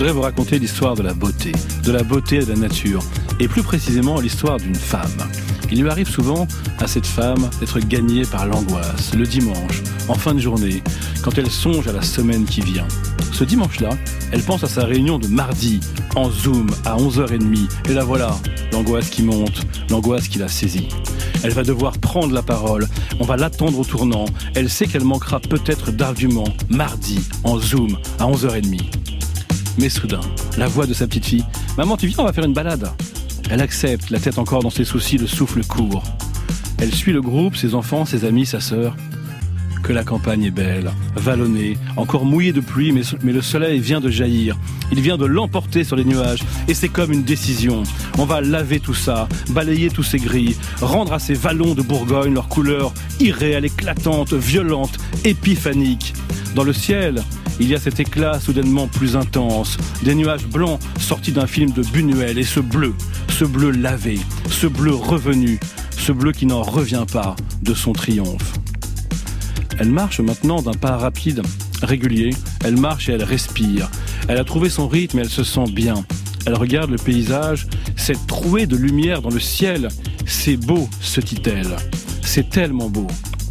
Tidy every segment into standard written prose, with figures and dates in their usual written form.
voudrais vous raconter l'histoire de la beauté de la nature, et plus précisément l'histoire d'une femme. Il lui arrive souvent à cette femme d'être gagnée par l'angoisse, le dimanche, en fin de journée, quand elle songe à la semaine qui vient. Ce dimanche-là, elle pense à sa réunion de mardi, en Zoom, à 11h30, et la voilà, l'angoisse qui monte, l'angoisse qui la saisit. Elle va devoir prendre la parole, on va l'attendre au tournant, elle sait qu'elle manquera peut-être d'arguments, mardi, en Zoom, à 11h30. Mais soudain, la voix de sa petite fille, « Maman, tu viens, on va faire une balade !» Elle accepte, la tête encore dans ses soucis, le souffle court. Elle suit le groupe, ses enfants, ses amis, sa sœur. Que la campagne est belle, vallonnée, encore mouillée de pluie, mais le soleil vient de jaillir. Il vient de l'emporter sur les nuages, et c'est comme une décision. On va laver tout ça, balayer tous ces grilles, rendre à ces vallons de Bourgogne leur couleur irréelle, éclatante, violente, épiphanique. Dans le ciel, il y a cet éclat soudainement plus intense, des nuages blancs sortis d'un film de Buñuel, et ce bleu lavé, ce bleu revenu, ce bleu qui n'en revient pas de son triomphe. Elle marche maintenant d'un pas rapide, régulier, elle marche et elle respire. Elle a trouvé son rythme et elle se sent bien. Elle regarde le paysage, cette trouée de lumière dans le ciel. C'est beau, se dit-elle. C'est tellement beau.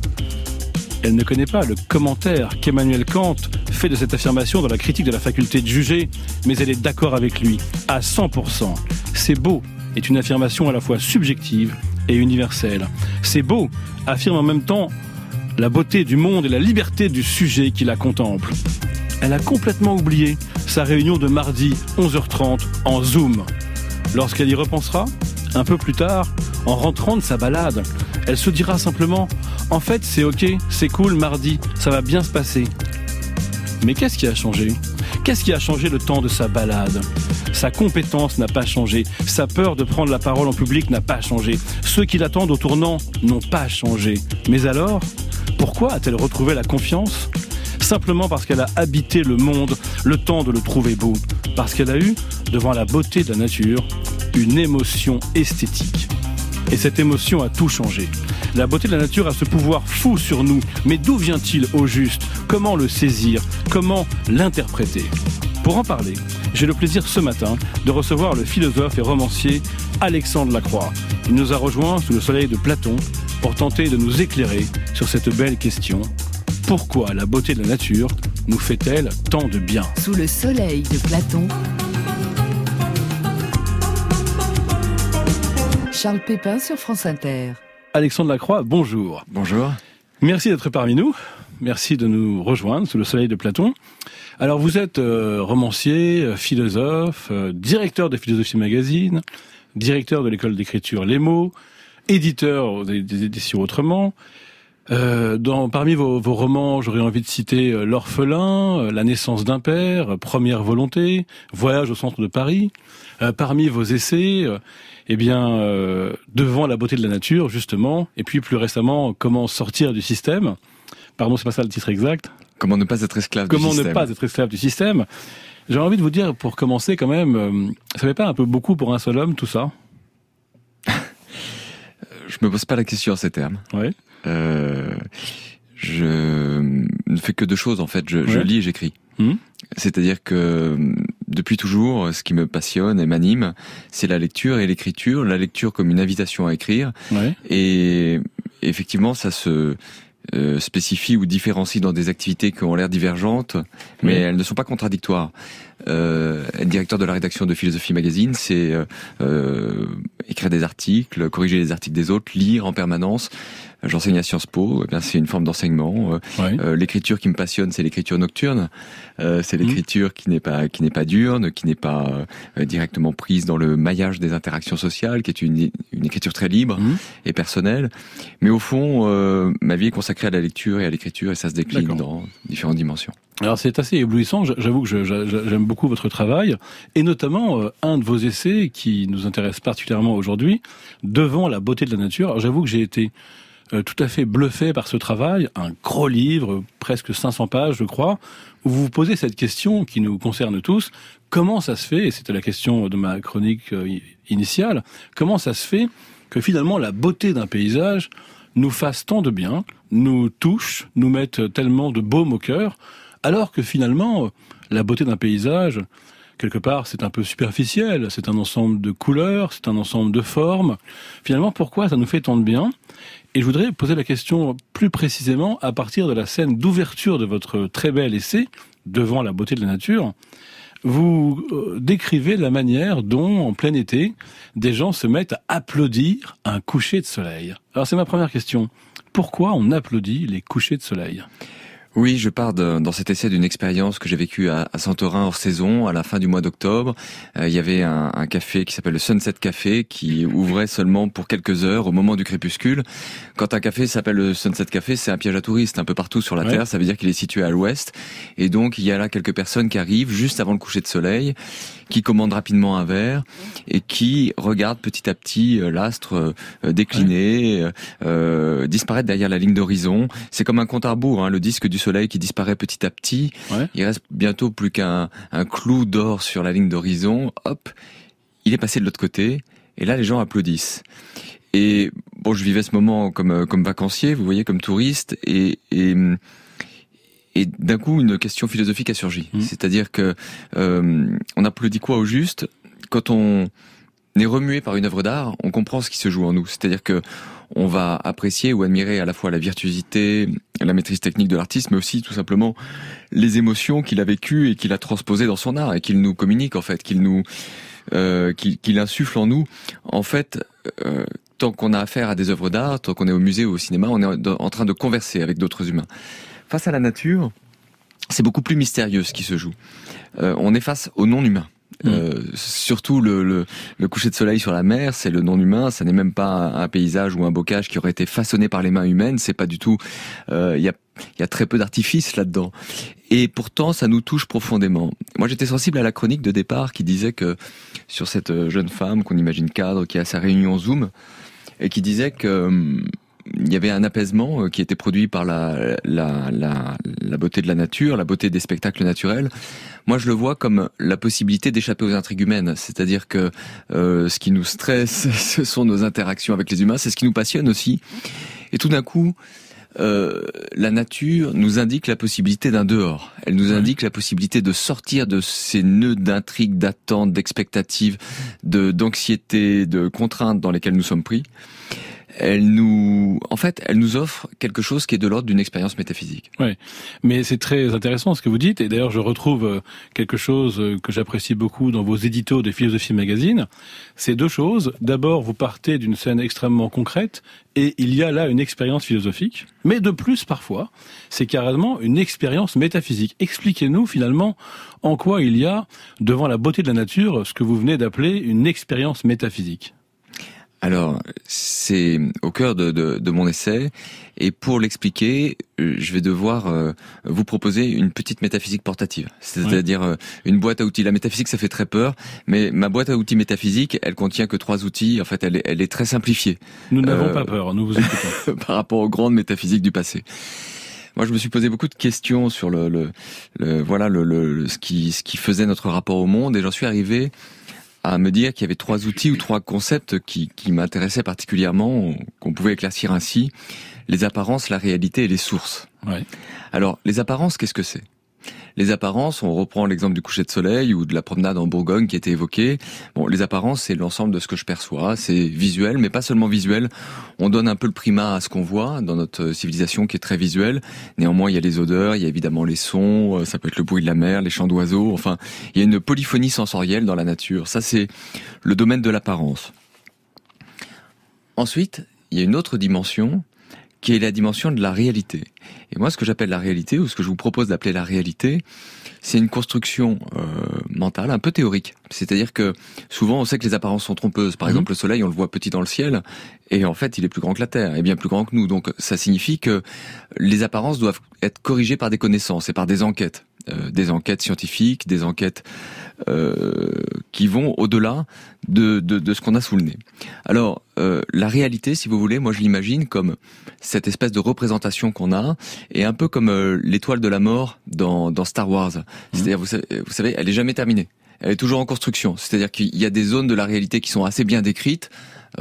Elle ne connaît pas le commentaire qu'Emmanuel Kant fait de cette affirmation dans la critique de la faculté de juger, mais elle est d'accord avec lui, à 100%. C'est beau est une affirmation à la fois subjective et universelle. C'est beau affirme en même temps la beauté du monde et la liberté du sujet qui la contemple. Elle a complètement oublié sa réunion de mardi 11h30 en Zoom. Lorsqu'elle y repensera, un peu plus tard, en rentrant de sa balade, elle se dira simplement « En fait, c'est ok, c'est cool, mardi, ça va bien se passer. » Mais qu'est-ce qui a changé ? Qu'est-ce qui a changé le temps de sa balade ? Sa compétence n'a pas changé. Sa peur de prendre la parole en public n'a pas changé. Ceux qui l'attendent au tournant n'ont pas changé. Mais alors, pourquoi a-t-elle retrouvé la confiance ? Simplement parce qu'elle a habité le monde, le temps de le trouver beau. Parce qu'elle a eu, devant la beauté de la nature, une émotion esthétique. Et cette émotion a tout changé. La beauté de la nature a ce pouvoir fou sur nous. Mais d'où vient-il au juste ? Comment le saisir ? Comment l'interpréter ? Pour en parler, j'ai le plaisir ce matin de recevoir le philosophe et romancier Alexandre Lacroix. Il nous a rejoints sous le soleil de Platon pour tenter de nous éclairer sur cette belle question. Pourquoi la beauté de la nature nous fait-elle tant de bien ? Sous le soleil de Platon, Charles Pépin sur France Inter. Alexandre Lacroix, bonjour. Bonjour. Merci d'être parmi nous. Merci de nous rejoindre sous le soleil de Platon. Alors vous êtes romancier, philosophe, directeur de Philosophie Magazine, directeur de l'école d'écriture Les Mots, éditeur des éditions Autrement. Parmi vos romans, j'aurais envie de citer L'Orphelin, La naissance d'un père, Première volonté, Voyage au centre de Paris. Parmi vos essais, Devant la beauté de la nature, justement, et puis plus récemment, Comment sortir du système. Pardon, c'est pas ça le titre exact. Comment ne pas être esclave du système. Comment ne pas être esclave du système. J'ai envie de vous dire, pour commencer quand même, ça fait pas un peu beaucoup pour un seul homme, tout ça ? Je me pose pas la question à ces termes. Oui. Je ne fais que deux choses en fait. Je lis et j'écris. C'est-à-dire que depuis toujours, ce qui me passionne et m'anime, c'est la lecture et l'écriture. La lecture comme une invitation à écrire. Ouais. Et effectivement, ça se spécifie ou différencie dans des activités qui ont l'air divergentes, mais elles ne sont pas contradictoires. Être directeur de la rédaction de Philosophie Magazine, c'est écrire des articles, corriger les articles des autres, lire en permanence. J'enseigne à Sciences Po, c'est une forme d'enseignement. L'écriture qui me passionne, c'est l'écriture nocturne. C'est l'écriture qui n'est pas diurne, qui n'est pas directement prise dans le maillage des interactions sociales, qui est une écriture très libre et personnelle. Mais au fond, ma vie est consacrée à la lecture et à l'écriture, et ça se décline dans différentes dimensions. Alors c'est assez éblouissant, j'avoue que j'aime beaucoup votre travail, et notamment un de vos essais qui nous intéresse particulièrement aujourd'hui, Devant la beauté de la nature. Alors j'avoue que j'ai été tout à fait bluffé par ce travail, un gros livre, presque 500 pages je crois, où vous vous posez cette question qui nous concerne tous, comment ça se fait, et c'était la question de ma chronique initiale, comment ça se fait que finalement la beauté d'un paysage nous fasse tant de bien, nous touche, nous mette tellement de baume au cœur, alors que finalement la beauté d'un paysage, quelque part, c'est un peu superficiel, c'est un ensemble de couleurs, c'est un ensemble de formes. Finalement, pourquoi ça nous fait tant de bien ? Et je voudrais poser la question plus précisément à partir de la scène d'ouverture de votre très bel essai, Devant la beauté de la nature. Vous décrivez la manière dont, en plein été, des gens se mettent à applaudir un coucher de soleil. Alors c'est ma première question. Pourquoi on applaudit les couchers de soleil ? Oui, je pars dans cet essai d'une expérience que j'ai vécue à Santorin hors saison, à la fin du mois d'octobre. Il y avait un café qui s'appelle le Sunset Café, qui ouvrait seulement pour quelques heures au moment du crépuscule. Quand un café s'appelle le Sunset Café, c'est un piège à touristes un peu partout sur la Terre. Ça veut dire qu'il est situé à l'ouest. Et donc, il y a là quelques personnes qui arrivent juste avant le coucher de soleil, qui commandent rapidement un verre et qui regardent petit à petit l'astre décliner, disparaître derrière la ligne d'horizon. C'est comme un compte à rebours, le disque du soleil qui disparaît petit à petit. Il reste bientôt plus qu'un clou d'or sur la ligne d'horizon. Hop, il est passé de l'autre côté. Et là, les gens applaudissent. Et bon, je vivais ce moment comme vacancier, vous voyez, comme touriste, et d'un coup, une question philosophique a surgi. C'est-à-dire que on applaudit quoi au juste ? Quand on est remué par une œuvre d'art, on comprend ce qui se joue en nous. C'est-à-dire que on va apprécier ou admirer à la fois la virtuosité, la maîtrise technique de l'artiste, mais aussi tout simplement les émotions qu'il a vécues et qu'il a transposées dans son art et qu'il nous communique en fait, qu'il insuffle en nous. En fait, tant qu'on a affaire à des œuvres d'art, tant qu'on est au musée ou au cinéma, on est en train de converser avec d'autres humains. Face à la nature, c'est beaucoup plus mystérieux ce qui se joue. On est face au non-humain. Surtout le coucher de soleil sur la mer, c'est le non-humain. Ça n'est même pas un paysage ou un bocage qui aurait été façonné par les mains humaines. C'est pas du tout. Il y a très peu d'artifice là-dedans. Et pourtant, ça nous touche profondément. Moi, j'étais sensible à la chronique de départ qui disait que sur cette jeune femme qu'on imagine cadre, qui est à sa réunion Zoom, et qui disait que il y avait un apaisement qui était produit par la beauté de la nature, la beauté des spectacles naturels. Moi, je le vois comme la possibilité d'échapper aux intrigues humaines. C'est-à-dire que ce qui nous stresse, ce sont nos interactions avec les humains. C'est ce qui nous passionne aussi. Et tout d'un coup, la nature nous indique la possibilité d'un dehors. Elle nous indique la possibilité de sortir de ces nœuds d'intrigues, d'attentes, d'expectatives, d'anxiété, de contraintes dans lesquelles nous sommes pris. Elle nous offre quelque chose qui est de l'ordre d'une expérience métaphysique. Oui, mais c'est très intéressant ce que vous dites, et d'ailleurs je retrouve quelque chose que j'apprécie beaucoup dans vos éditos de Philosophie Magazine. C'est deux choses. D'abord, vous partez d'une scène extrêmement concrète, et il y a là une expérience philosophique, mais de plus, parfois, c'est carrément une expérience métaphysique. Expliquez-nous finalement en quoi il y a, devant la beauté de la nature, ce que vous venez d'appeler une expérience métaphysique. Alors, c'est au cœur de mon essai, et pour l'expliquer, je vais devoir vous proposer une petite métaphysique portative, c'est-à-dire une boîte à outils. La métaphysique, ça fait très peur, mais ma boîte à outils métaphysique, elle contient que 3 outils. En fait, elle est très simplifiée. Nous n'avons pas peur, nous vous écoutons. Par rapport aux grandes métaphysiques du passé. Moi, je me suis posé beaucoup de questions sur ce qui faisait notre rapport au monde, et j'en suis arrivé à me dire qu'il y avait 3 outils ou 3 concepts qui m'intéressaient particulièrement, qu'on pouvait éclaircir ainsi: les apparences, la réalité et les sources. Ouais. Alors, les apparences, qu'est-ce que c'est ? Les apparences, on reprend l'exemple du coucher de soleil ou de la promenade en Bourgogne qui était évoquée. Bon, les apparences, c'est l'ensemble de ce que je perçois, c'est visuel, mais pas seulement visuel. On donne un peu le primat à ce qu'on voit dans notre civilisation qui est très visuelle. Néanmoins, il y a les odeurs, il y a évidemment les sons, ça peut être le bruit de la mer, les chants d'oiseaux, enfin, il y a une polyphonie sensorielle dans la nature. Ça, c'est le domaine de l'apparence. Ensuite, il y a une autre dimension qui est la dimension de la réalité. Et moi, ce que j'appelle la réalité, ou ce que je vous propose d'appeler la réalité, c'est une construction mentale, un peu théorique. C'est-à-dire que souvent, on sait que les apparences sont trompeuses. Par exemple, le soleil, on le voit petit dans le ciel, et en fait, il est plus grand que la Terre, et bien plus grand que nous. Donc, ça signifie que les apparences doivent être corrigées par des connaissances et par des enquêtes scientifiques, des enquêtes qui vont au-delà de ce qu'on a sous le nez. Alors, la réalité, si vous voulez, moi je l'imagine comme cette espèce de représentation qu'on a, et un peu comme l'étoile de la mort dans Star Wars. C'est-à-dire, vous savez, elle est jamais terminée. elle est toujours en construction. C'est-à-dire qu'il y a des zones de la réalité qui sont assez bien décrites.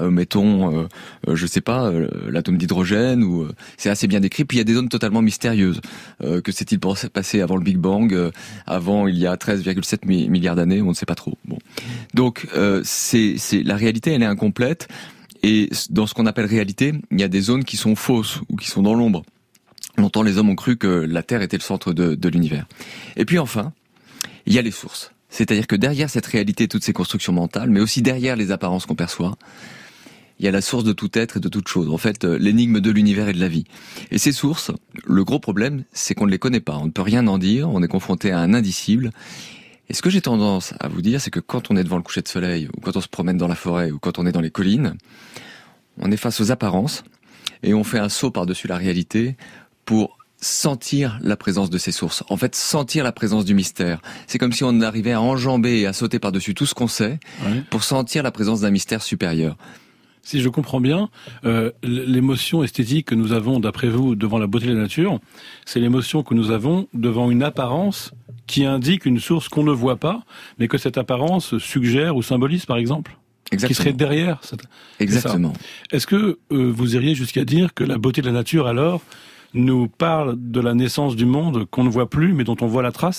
Je sais pas, l'atome d'hydrogène, ou c'est assez bien décrit. Puis il y a des zones totalement mystérieuses. Que s'est-il passé avant le Big Bang, avant il y a 13,7 milliards d'années, on ne sait pas trop. Bon, donc c'est la réalité, elle est incomplète. Et dans ce qu'on appelle réalité, il y a des zones qui sont fausses ou qui sont dans l'ombre. Longtemps, les hommes ont cru que la Terre était le centre de l'univers. Et puis enfin, il y a les sources. C'est-à-dire que derrière cette réalité, toutes ces constructions mentales, mais aussi derrière les apparences qu'on perçoit, il y a la source de tout être et de toute chose. En fait, l'énigme de l'univers et de la vie. Et ces sources, le gros problème, c'est qu'on ne les connaît pas. On ne peut rien en dire, on est confronté à un indicible. Et ce que j'ai tendance à vous dire, c'est que quand on est devant le coucher de soleil, ou quand on se promène dans la forêt, ou quand on est dans les collines, on est face aux apparences, et on fait un saut par-dessus la réalité pour sentir la présence de ces sources. En fait, sentir la présence du mystère. C'est comme si on arrivait à enjamber et à sauter par-dessus tout ce qu'on sait, pour sentir la présence d'un mystère supérieur. Si je comprends bien, l'émotion esthétique que nous avons, d'après vous, devant la beauté de la nature, c'est l'émotion que nous avons devant une apparence qui indique une source qu'on ne voit pas, mais que cette apparence suggère ou symbolise, par exemple. Exactement. Qui serait derrière. Exactement. Est-ce que vous iriez jusqu'à dire que la beauté de la nature, alors, nous parle de la naissance du monde qu'on ne voit plus, mais dont on voit la trace ?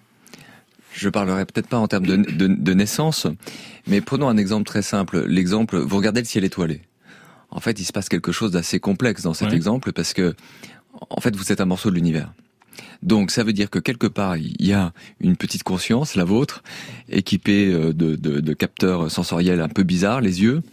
Je parlerai peut-être pas en termes de naissance, mais prenons un exemple très simple. L'exemple, vous regardez le ciel étoilé. En fait, il se passe quelque chose d'assez complexe dans cet exemple, parce que, en fait, vous êtes un morceau de l'univers. Donc, ça veut dire que quelque part, il y a une petite conscience, la vôtre, équipée de capteurs sensoriels un peu bizarres, les yeux,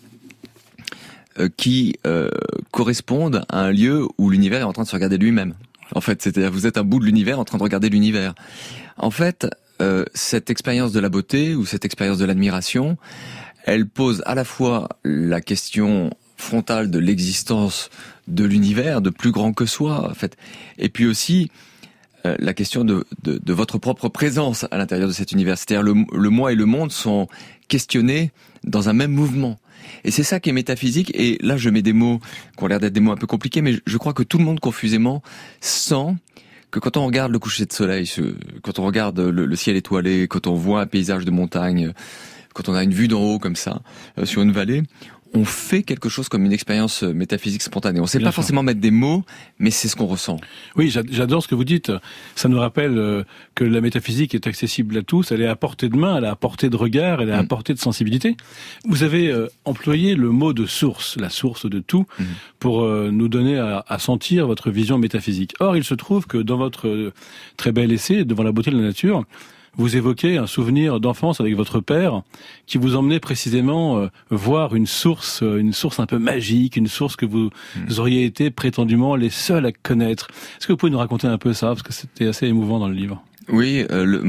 qui correspondent à un lieu où l'univers est en train de se regarder lui-même. En fait, c'est-à-dire vous êtes un bout de l'univers en train de regarder l'univers. En fait, cette expérience de la beauté ou cette expérience de l'admiration, elle pose à la fois la question frontale de l'existence de l'univers, de plus grand que soi, en fait, et puis aussi la question de votre propre présence à l'intérieur de cet univers. C'est-à-dire le moi et le monde sont questionnés dans un même mouvement. Et c'est ça qui est métaphysique, et là je mets des mots qui ont l'air d'être des mots un peu compliqués, mais je crois que tout le monde confusément sent que quand on regarde le coucher de soleil, quand on regarde le ciel étoilé, quand on voit un paysage de montagne, quand on a une vue d'en haut comme ça, sur une vallée, on fait quelque chose comme une expérience métaphysique spontanée. On ne sait pas forcément mettre des mots, mais c'est ce qu'on ressent. Oui, j'adore ce que vous dites. Ça nous rappelle que la métaphysique est accessible à tous. Elle est à portée de main, elle est à portée de regard, elle est à portée de sensibilité. Vous avez employé le mot de source, la source de tout, pour nous donner à sentir votre vision métaphysique. Or, il se trouve que dans votre très bel essai, Devant la beauté de la nature, vous évoquez un souvenir d'enfance avec votre père qui vous emmenait précisément voir une source un peu magique, une source que vous auriez été prétendument les seuls à connaître. Est-ce que vous pouvez nous raconter un peu ça, parce que c'était assez émouvant dans le livre? Oui,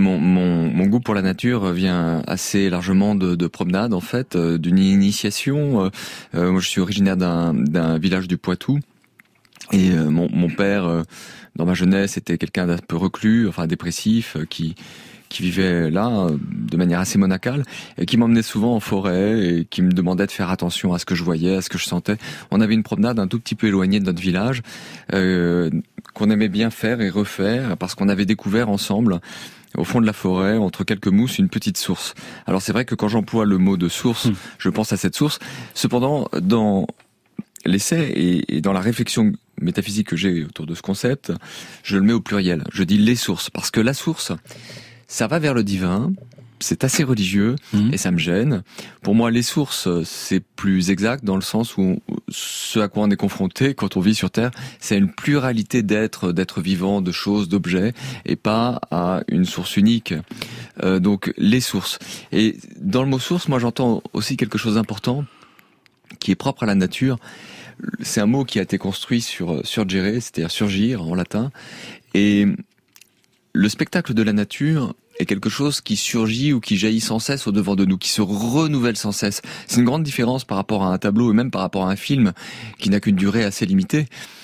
mon goût pour la nature vient assez largement de promenades, en fait, d'une initiation. Moi, je suis originaire d'un village du Poitou. Et mon père, dans ma jeunesse, était quelqu'un d'un peu reclus, enfin dépressif, qui vivait là de manière assez monacale et qui m'emmenait souvent en forêt et qui me demandait de faire attention à ce que je voyais, à ce que je sentais. On avait une promenade un tout petit peu éloignée de notre village qu'on aimait bien faire et refaire parce qu'on avait découvert ensemble, au fond de la forêt, entre quelques mousses, une petite source. Alors c'est vrai que quand j'emploie le mot de source, je pense à cette source. Cependant, dans l'essai et dans la réflexion métaphysique que j'ai autour de ce concept, je le mets au pluriel. Je dis les sources, parce que la source, ça va vers le divin, c'est assez religieux et ça me gêne. Pour moi, les sources, c'est plus exact dans le sens où ce à quoi on est confronté quand on vit sur Terre, c'est une pluralité d'êtres vivants, de choses, d'objets, et pas à une source unique. Donc, les sources. Et dans le mot source, moi, j'entends aussi quelque chose d'important qui est propre à la nature. C'est un mot qui a été construit sur surgere, c'est-à-dire surgir en latin. Et le spectacle de la nature est quelque chose qui surgit ou qui jaillit sans cesse au devant de nous, qui se renouvelle sans cesse. C'est une grande différence par rapport à un tableau et même par rapport à un film qui n'a qu'une durée assez limitée.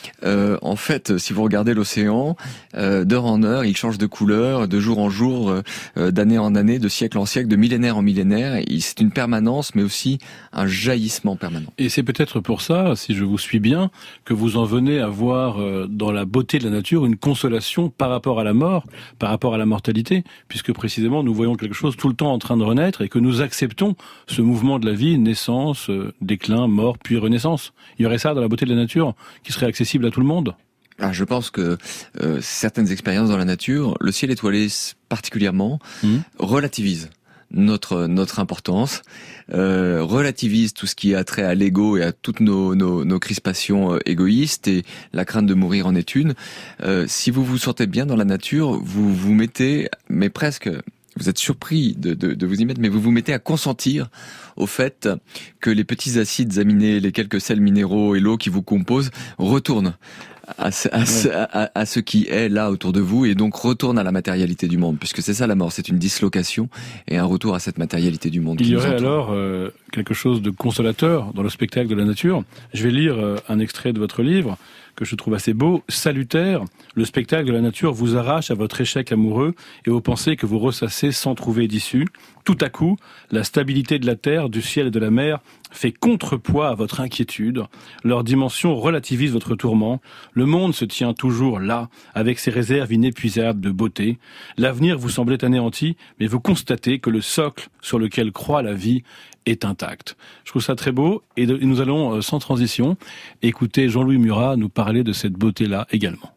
En fait, si vous regardez l'océan, d'heure en heure, il change de couleur, de jour en jour, d'année en année, de siècle en siècle, de millénaire en millénaire. C'est une permanence, mais aussi un jaillissement permanent. Et c'est peut-être pour ça, si je vous suis bien, que vous en venez à voir dans la beauté de la nature une consolation par rapport à la mort, par rapport à la mortalité, puisque puisque précisément nous voyons quelque chose tout le temps en train de renaître et que nous acceptons ce mouvement de la vie, naissance, déclin, mort, puis renaissance. Il y aurait ça dans la beauté de la nature qui serait accessible à tout le monde? Je pense que certaines expériences dans la nature, le ciel étoilé particulièrement, relativisent notre importance, relativise tout ce qui a trait à l'ego et à toutes nos crispations égoïstes, et la crainte de mourir en est une. Si vous vous sentez bien dans la nature, vous vous mettez, mais presque, vous êtes surpris de vous y mettre, mais vous vous mettez à consentir au fait que les petits acides aminés, les quelques sels minéraux et l'eau qui vous composent retournent à ce qui est là autour de vous, et donc retourne à la matérialité du monde, puisque c'est ça la mort, c'est une dislocation et un retour à cette matérialité du monde. Il y aurait alors quelque chose de consolateur dans le spectacle de la nature. Je vais lire un extrait de votre livre que je trouve assez beau. Salutaire, le spectacle de la nature vous arrache à votre échec amoureux et aux pensées que vous ressassez sans trouver d'issue. Tout à coup, la stabilité de la terre, du ciel et de la mer fait contrepoids à votre inquiétude. Leur dimension relativise votre tourment. Le monde se tient toujours là, avec ses réserves inépuisables de beauté. L'avenir vous semblait anéanti, mais vous constatez que le socle sur lequel croît la vie est intact. Je trouve ça très beau, et nous allons, sans transition, écouter Jean-Louis Murat nous parler de cette beauté-là également.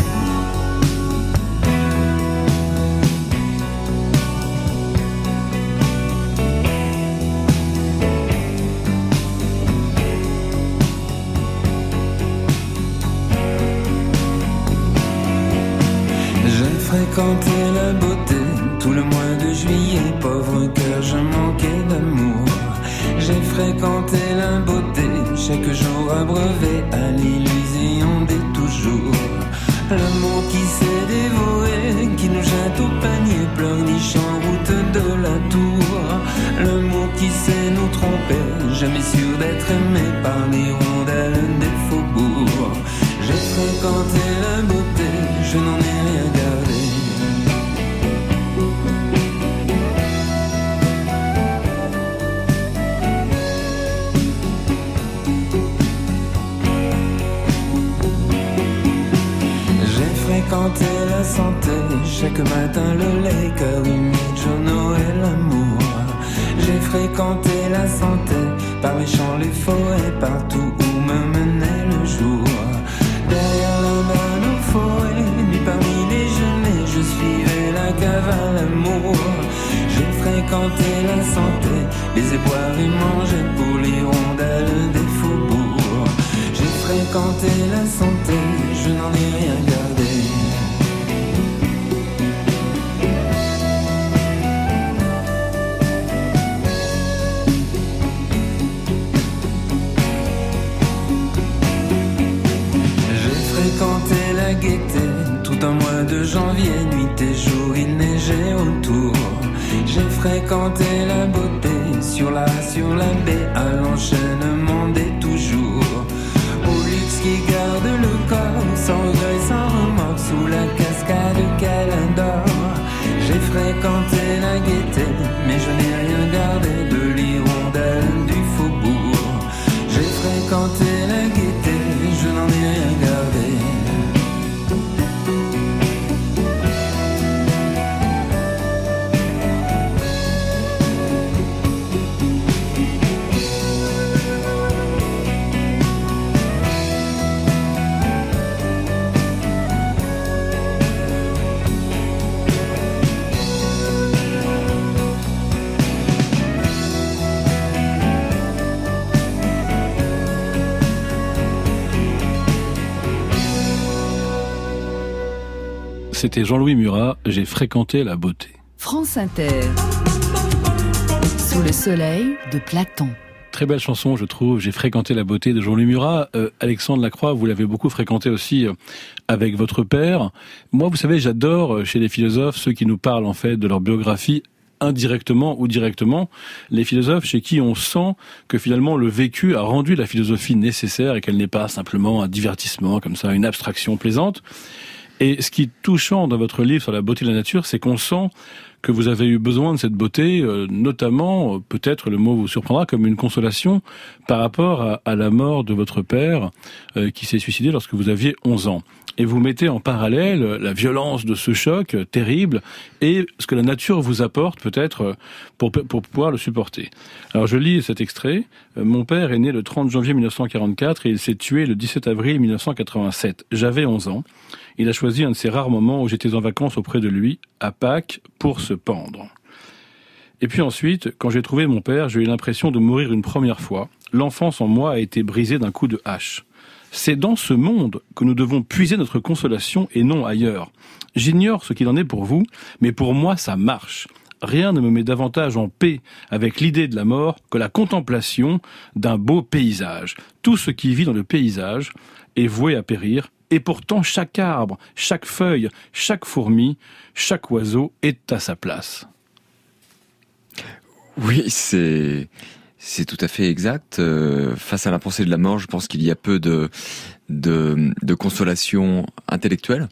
Fréquenté la beauté tout le mois de juillet, pauvre cœur, je manquais d'amour. J'ai fréquenté la beauté chaque jour abreuvé à l'illusion des toujours. L'amour qui s'est dévoré, qui nous jette au panier, pleurniche en route de la tour. L'amour qui sait nous tromper, jamais sûr d'être aimé par les rondelles des faubourgs. J'ai fréquenté la beauté, je n'en ai rien gardé. Fréquenter la santé, chaque matin le lait, cœur humide, journaux et l'amour. J'ai fréquenté la santé, par les champs, les forêts, partout où me menait le jour. Derrière la banane aux forêts, nuit parmi les genêts, je suivais la cave à l'amour. J'ai fréquenté la santé, les éboueurs et mangeais pour les rondelles des faubourgs. J'ai fréquenté la santé, je n'en ai rien gardé. Fréquenter la gaieté, tout un mois de janvier, nuit et jour, il neigeait autour. J'ai fréquenté la beauté, sur la baie, à l'enchaînement des toujours. Au luxe qui garde le corps, sans regret, sans remords, sous la cascade qu'elle adore. J'ai fréquenté la gaieté, mais je n'ai rien gardé de l'hirondelle du faubourg. J'ai fréquenté la gaieté, je n'en ai rien gardé. C'était Jean-Louis Murat, j'ai fréquenté la beauté. France Inter. Sous le soleil de Platon. Très belle chanson, je trouve. J'ai fréquenté la beauté de Jean-Louis Murat. Alexandre Lacroix, vous l'avez beaucoup fréquenté aussi avec votre père. Moi, vous savez, j'adore chez les philosophes ceux qui nous parlent en fait de leur biographie indirectement ou directement. Les philosophes chez qui on sent que finalement le vécu a rendu la philosophie nécessaire et qu'elle n'est pas simplement un divertissement comme ça, une abstraction plaisante. Et ce qui est touchant dans votre livre sur la beauté de la nature, c'est qu'on sent que vous avez eu besoin de cette beauté, notamment, peut-être le mot vous surprendra, comme une consolation par rapport à la mort de votre père qui s'est suicidé lorsque vous aviez 11 ans. Et vous mettez en parallèle la violence de ce choc terrible et ce que la nature vous apporte peut-être pour pouvoir le supporter. Alors je lis cet extrait. Mon père est né le 30 janvier 1944 et il s'est tué le 17 avril 1987. J'avais 11 ans. Il a choisi un de ces rares moments où j'étais en vacances auprès de lui, à Pâques, pour se pendre. Et puis ensuite, quand j'ai trouvé mon père, j'ai eu l'impression de mourir une première fois. L'enfance en moi a été brisée d'un coup de hache. C'est dans ce monde que nous devons puiser notre consolation et non ailleurs. J'ignore ce qu'il en est pour vous, mais pour moi ça marche. Rien ne me met davantage en paix avec l'idée de la mort que la contemplation d'un beau paysage. Tout ce qui vit dans le paysage est voué à périr, et pourtant chaque arbre, chaque feuille, chaque fourmi, chaque oiseau est à sa place. Oui, c'est tout à fait exact. Face à la pensée de la mort, je pense qu'il y a peu de consolation intellectuelle.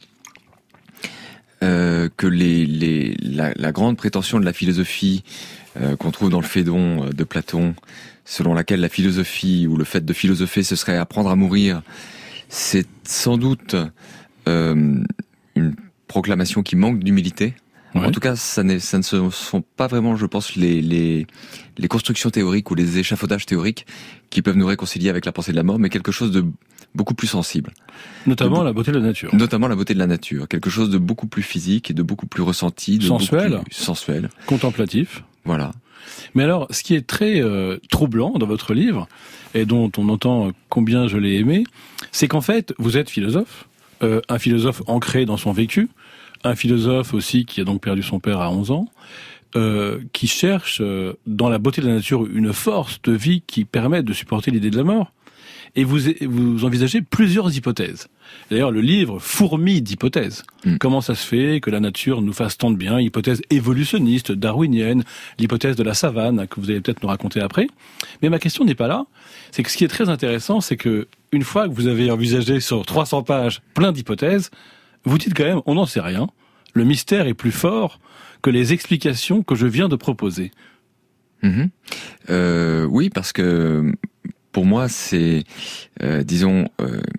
Que la grande prétention de la philosophie qu'on trouve dans le Phédon de Platon, selon laquelle la philosophie ou le fait de philosopher, ce serait apprendre à mourir, c'est sans doute une proclamation qui manque d'humilité. Ouais. En tout cas, ça ne sont pas vraiment, je pense, les constructions théoriques ou les échafaudages théoriques qui peuvent nous réconcilier avec la pensée de la mort, mais quelque chose de beaucoup plus sensible. Notamment la beauté de la nature. Notamment la beauté de la nature. Quelque chose de beaucoup plus physique et de beaucoup plus ressenti. Sensuel. Sensuel. Contemplatif. Voilà. Mais alors, ce qui est très troublant dans votre livre, et dont on entend combien je l'ai aimé, c'est qu'en fait, vous êtes philosophe, un philosophe ancré dans son vécu, un philosophe aussi qui a donc perdu son père à 11 ans, qui cherche dans la beauté de la nature une force de vie qui permet de supporter l'idée de la mort. Et vous envisagez plusieurs hypothèses. D'ailleurs, le livre fourmille d'hypothèses. Comment ça se fait que la nature nous fasse tant de bien? Hypothèse évolutionniste, darwinienne, l'hypothèse de la savane, que vous allez peut-être nous raconter après. Mais ma question n'est pas là. C'est que ce qui est très intéressant, c'est que une fois que vous avez envisagé sur 300 pages plein d'hypothèses, vous dites quand même, on n'en sait rien. Le mystère est plus fort que les explications que je viens de proposer. Oui, parce que pour moi, c'est, disons,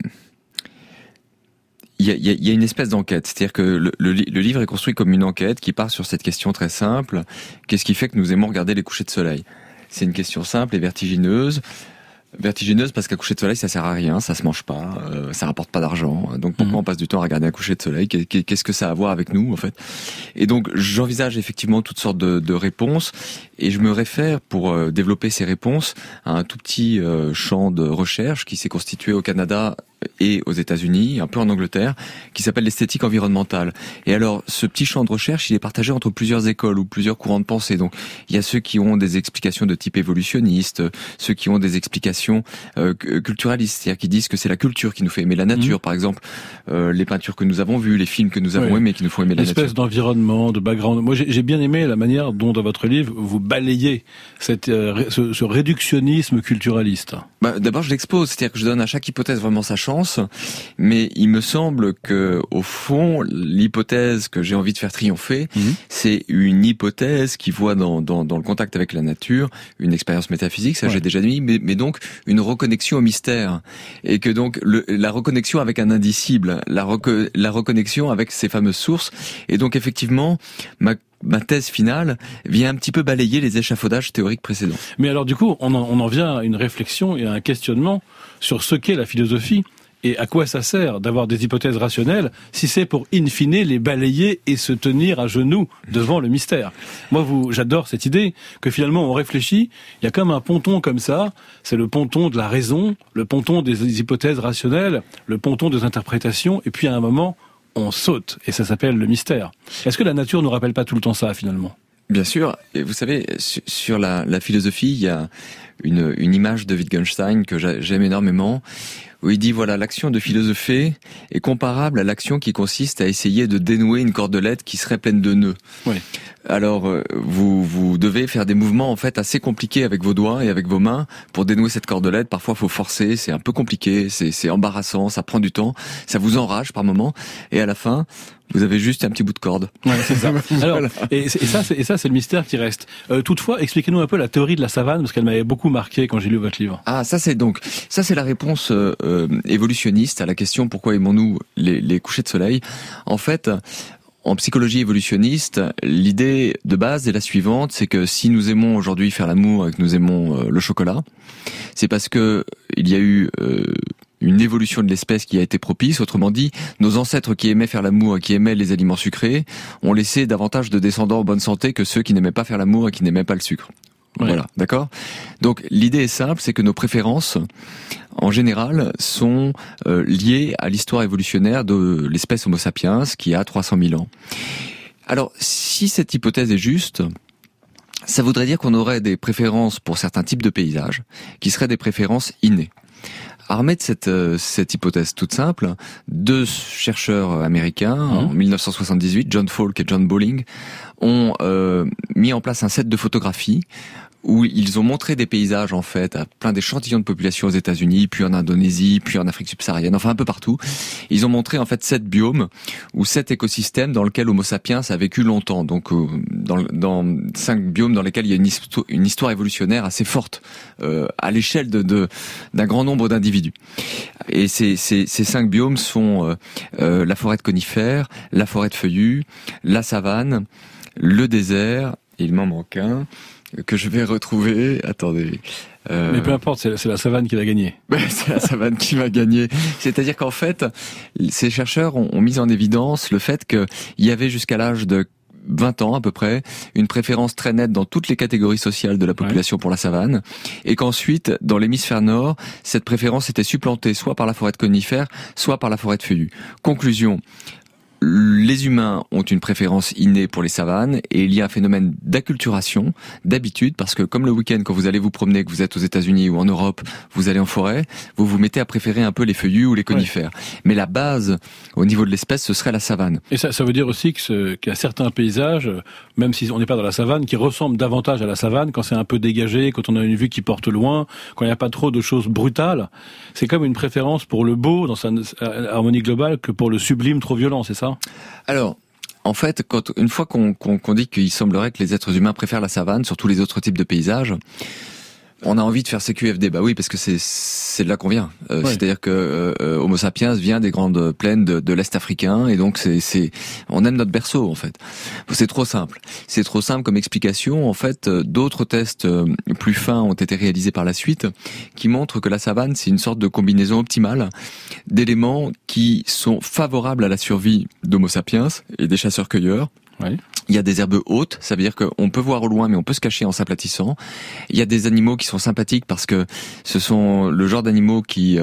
il y a une espèce d'enquête. C'est-à-dire que le livre est construit comme une enquête qui part sur cette question très simple. Qu'est-ce qui fait que nous aimons regarder les couchers de soleil? C'est une question simple et vertigineuse. Vertigineuse parce qu'un coucher de soleil ça sert à rien, ça se mange pas, ça rapporte pas d'argent. Donc pourquoi on passe du temps à regarder un coucher de soleil? Qu'est-ce que ça a à voir avec nous en fait? Et donc j'envisage effectivement toutes sortes de réponses et je me réfère pour développer ces réponses à un tout petit champ de recherche qui s'est constitué au Canada et aux États-Unis, un peu en Angleterre, qui s'appelle l'esthétique environnementale. Et alors, ce petit champ de recherche, il est partagé entre plusieurs écoles ou plusieurs courants de pensée. Donc, il y a ceux qui ont des explications de type évolutionniste, ceux qui ont des explications culturalistes, c'est-à-dire qui disent que c'est la culture qui nous fait aimer la nature. Par exemple, les peintures que nous avons vues, les films que nous avons aimés, qui nous font aimer la nature. Une espèce d'environnement, de background. Moi, j'ai bien aimé la manière dont, dans votre livre, vous balayez ce réductionnisme culturaliste. D'abord, je l'expose, c'est-à-dire que je donne à chaque hypothèse vraiment sa chance, mais il me semble que, au fond, l'hypothèse que j'ai envie de faire triompher, c'est une hypothèse qui voit dans le contact avec la nature une expérience métaphysique, ça j'ai déjà dit, mais donc une reconnexion au mystère, et que donc la reconnexion avec un indicible, la reconnexion avec ces fameuses sources, et donc effectivement ma thèse finale vient un petit peu balayer les échafaudages théoriques précédents. Mais alors du coup, on en vient à une réflexion et à un questionnement sur ce qu'est la philosophie et à quoi ça sert d'avoir des hypothèses rationnelles si c'est pour in fine les balayer et se tenir à genoux devant le mystère. Moi, j'adore cette idée que finalement on réfléchit, il y a comme un ponton comme ça, c'est le ponton de la raison, le ponton des hypothèses rationnelles, le ponton des interprétations, et puis à un moment on saute, et ça s'appelle le mystère. Est-ce que la nature nous rappelle pas tout le temps ça, finalement? Bien sûr, et vous savez, sur la philosophie, il y a une image de Wittgenstein que j'aime énormément, où il dit voilà, l'action de philosopher est comparable à l'action qui consiste à essayer de dénouer une cordelette qui serait pleine de nœuds. Oui. Alors vous devez faire des mouvements en fait assez compliqués avec vos doigts et avec vos mains pour dénouer cette cordelette. Parfois faut forcer, c'est un peu compliqué, c'est embarrassant, ça prend du temps, ça vous enrage par moments, et à la fin vous avez juste un petit bout de corde. Ouais, c'est ça. Alors, et ça, c'est le mystère qui reste. Toutefois, expliquez-nous un peu la théorie de la savane, parce qu'elle m'avait beaucoup marqué quand j'ai lu votre livre. Ah, ça c'est la réponse évolutionniste à la question pourquoi aimons-nous les couchers de soleil. En fait, en psychologie évolutionniste, l'idée de base est la suivante, c'est que si nous aimons aujourd'hui faire l'amour et que nous aimons le chocolat, c'est parce que il y a eu une évolution de l'espèce qui a été propice. Autrement dit, nos ancêtres qui aimaient faire l'amour et qui aimaient les aliments sucrés ont laissé davantage de descendants en bonne santé que ceux qui n'aimaient pas faire l'amour et qui n'aimaient pas le sucre. Ouais. Voilà, d'accord ? Donc l'idée est simple, c'est que nos préférences, en général, sont liées à l'histoire évolutionnaire de l'espèce Homo sapiens qui a 300 000 ans. Alors, si cette hypothèse est juste, ça voudrait dire qu'on aurait des préférences pour certains types de paysages qui seraient des préférences innées. À remettre cette hypothèse toute simple, 2 chercheurs américains, en 1978, John Falk et John Bowling, ont mis en place un set de photographies où ils ont montré des paysages en fait à plein d'échantillons de population aux États-Unis, puis en Indonésie, puis en Afrique subsaharienne, enfin un peu partout. Ils ont montré en fait 7 biomes ou 7 écosystèmes dans lesquels Homo sapiens a vécu longtemps. Donc dans 5 biomes dans lesquels il y a une histoire évolutionnaire assez forte à l'échelle d'un grand nombre d'individus. Et ces 5 biomes sont la forêt de conifères, la forêt de feuillus, la savane, le désert, et il m'en manque un que je vais retrouver. Attendez. Mais peu importe, c'est la savane qui va gagner. C'est la savane qui va gagner. C'est-à-dire qu'en fait, ces chercheurs ont mis en évidence le fait qu'il y avait jusqu'à l'âge de 20 ans à peu près, une préférence très nette dans toutes les catégories sociales de la population pour la savane, et qu'ensuite, dans l'hémisphère nord, cette préférence était supplantée soit par la forêt de conifères, soit par la forêt de feuillus. Conclusion. Les humains ont une préférence innée pour les savanes et il y a un phénomène d'acculturation, d'habitude, parce que comme le week-end, quand vous allez vous promener, que vous êtes aux États-Unis ou en Europe, vous allez en forêt, vous vous mettez à préférer un peu les feuillus ou les conifères. Ouais. Mais la base, au niveau de l'espèce, ce serait la savane. Et ça veut dire aussi qu'il y a certains paysages, même si on n'est pas dans la savane, qui ressemblent davantage à la savane quand c'est un peu dégagé, quand on a une vue qui porte loin, quand il n'y a pas trop de choses brutales. C'est comme une préférence pour le beau dans sa harmonie globale que pour le sublime trop violent, c'est ça ? Alors, en fait, une fois qu'on dit qu'il semblerait que les êtres humains préfèrent la savane sur tous les autres types de paysages, on a envie de faire CQFD. Bah oui, parce que c'est de là qu'on vient. Ouais. C'est-à-dire que Homo sapiens vient des grandes plaines de l'Est africain, et donc on aime notre berceau en fait. C'est trop simple. C'est trop simple comme explication. En fait, d'autres tests plus fins ont été réalisés par la suite, qui montrent que la savane c'est une sorte de combinaison optimale d'éléments qui sont favorables à la survie d'Homo sapiens et des chasseurs-cueilleurs. Oui. Il y a des herbes hautes, ça veut dire qu'on peut voir au loin mais on peut se cacher en s'aplatissant. Il y a des animaux qui sont sympathiques parce que ce sont le genre d'animaux qui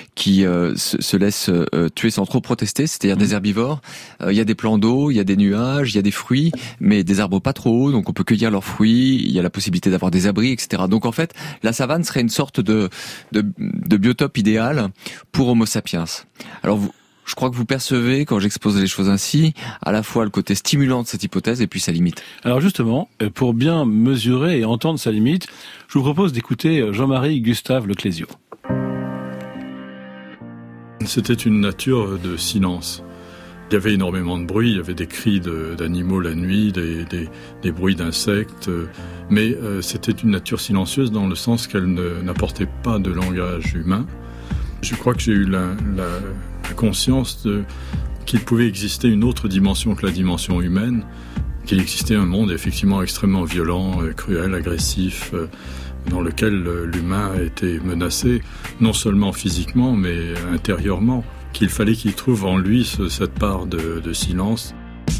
se laissent tuer sans trop protester, c'est-à-dire des herbivores. Il y a des plans d'eau, il y a des nuages, il y a des fruits, mais des arbres pas trop hauts, donc on peut cueillir leurs fruits, il y a la possibilité d'avoir des abris, etc. Donc en fait, la savane serait une sorte de biotope idéal pour Homo sapiens. Alors je crois que vous percevez, quand j'expose les choses ainsi, à la fois le côté stimulant de cette hypothèse et puis sa limite. Alors justement, pour bien mesurer et entendre sa limite, je vous propose d'écouter Jean-Marie Gustave Leclésio. C'était une nature de silence. Il y avait énormément de bruit, il y avait des cris d'animaux la nuit, des bruits d'insectes, mais c'était une nature silencieuse dans le sens qu'elle n'apportait pas de langage humain. Je crois que j'ai eu la conscience qu'il pouvait exister une autre dimension que la dimension humaine, qu'il existait un monde effectivement extrêmement violent, cruel, agressif, dans lequel l'humain a été menacé, non seulement physiquement, mais intérieurement, qu'il fallait qu'il trouve en lui cette part de silence.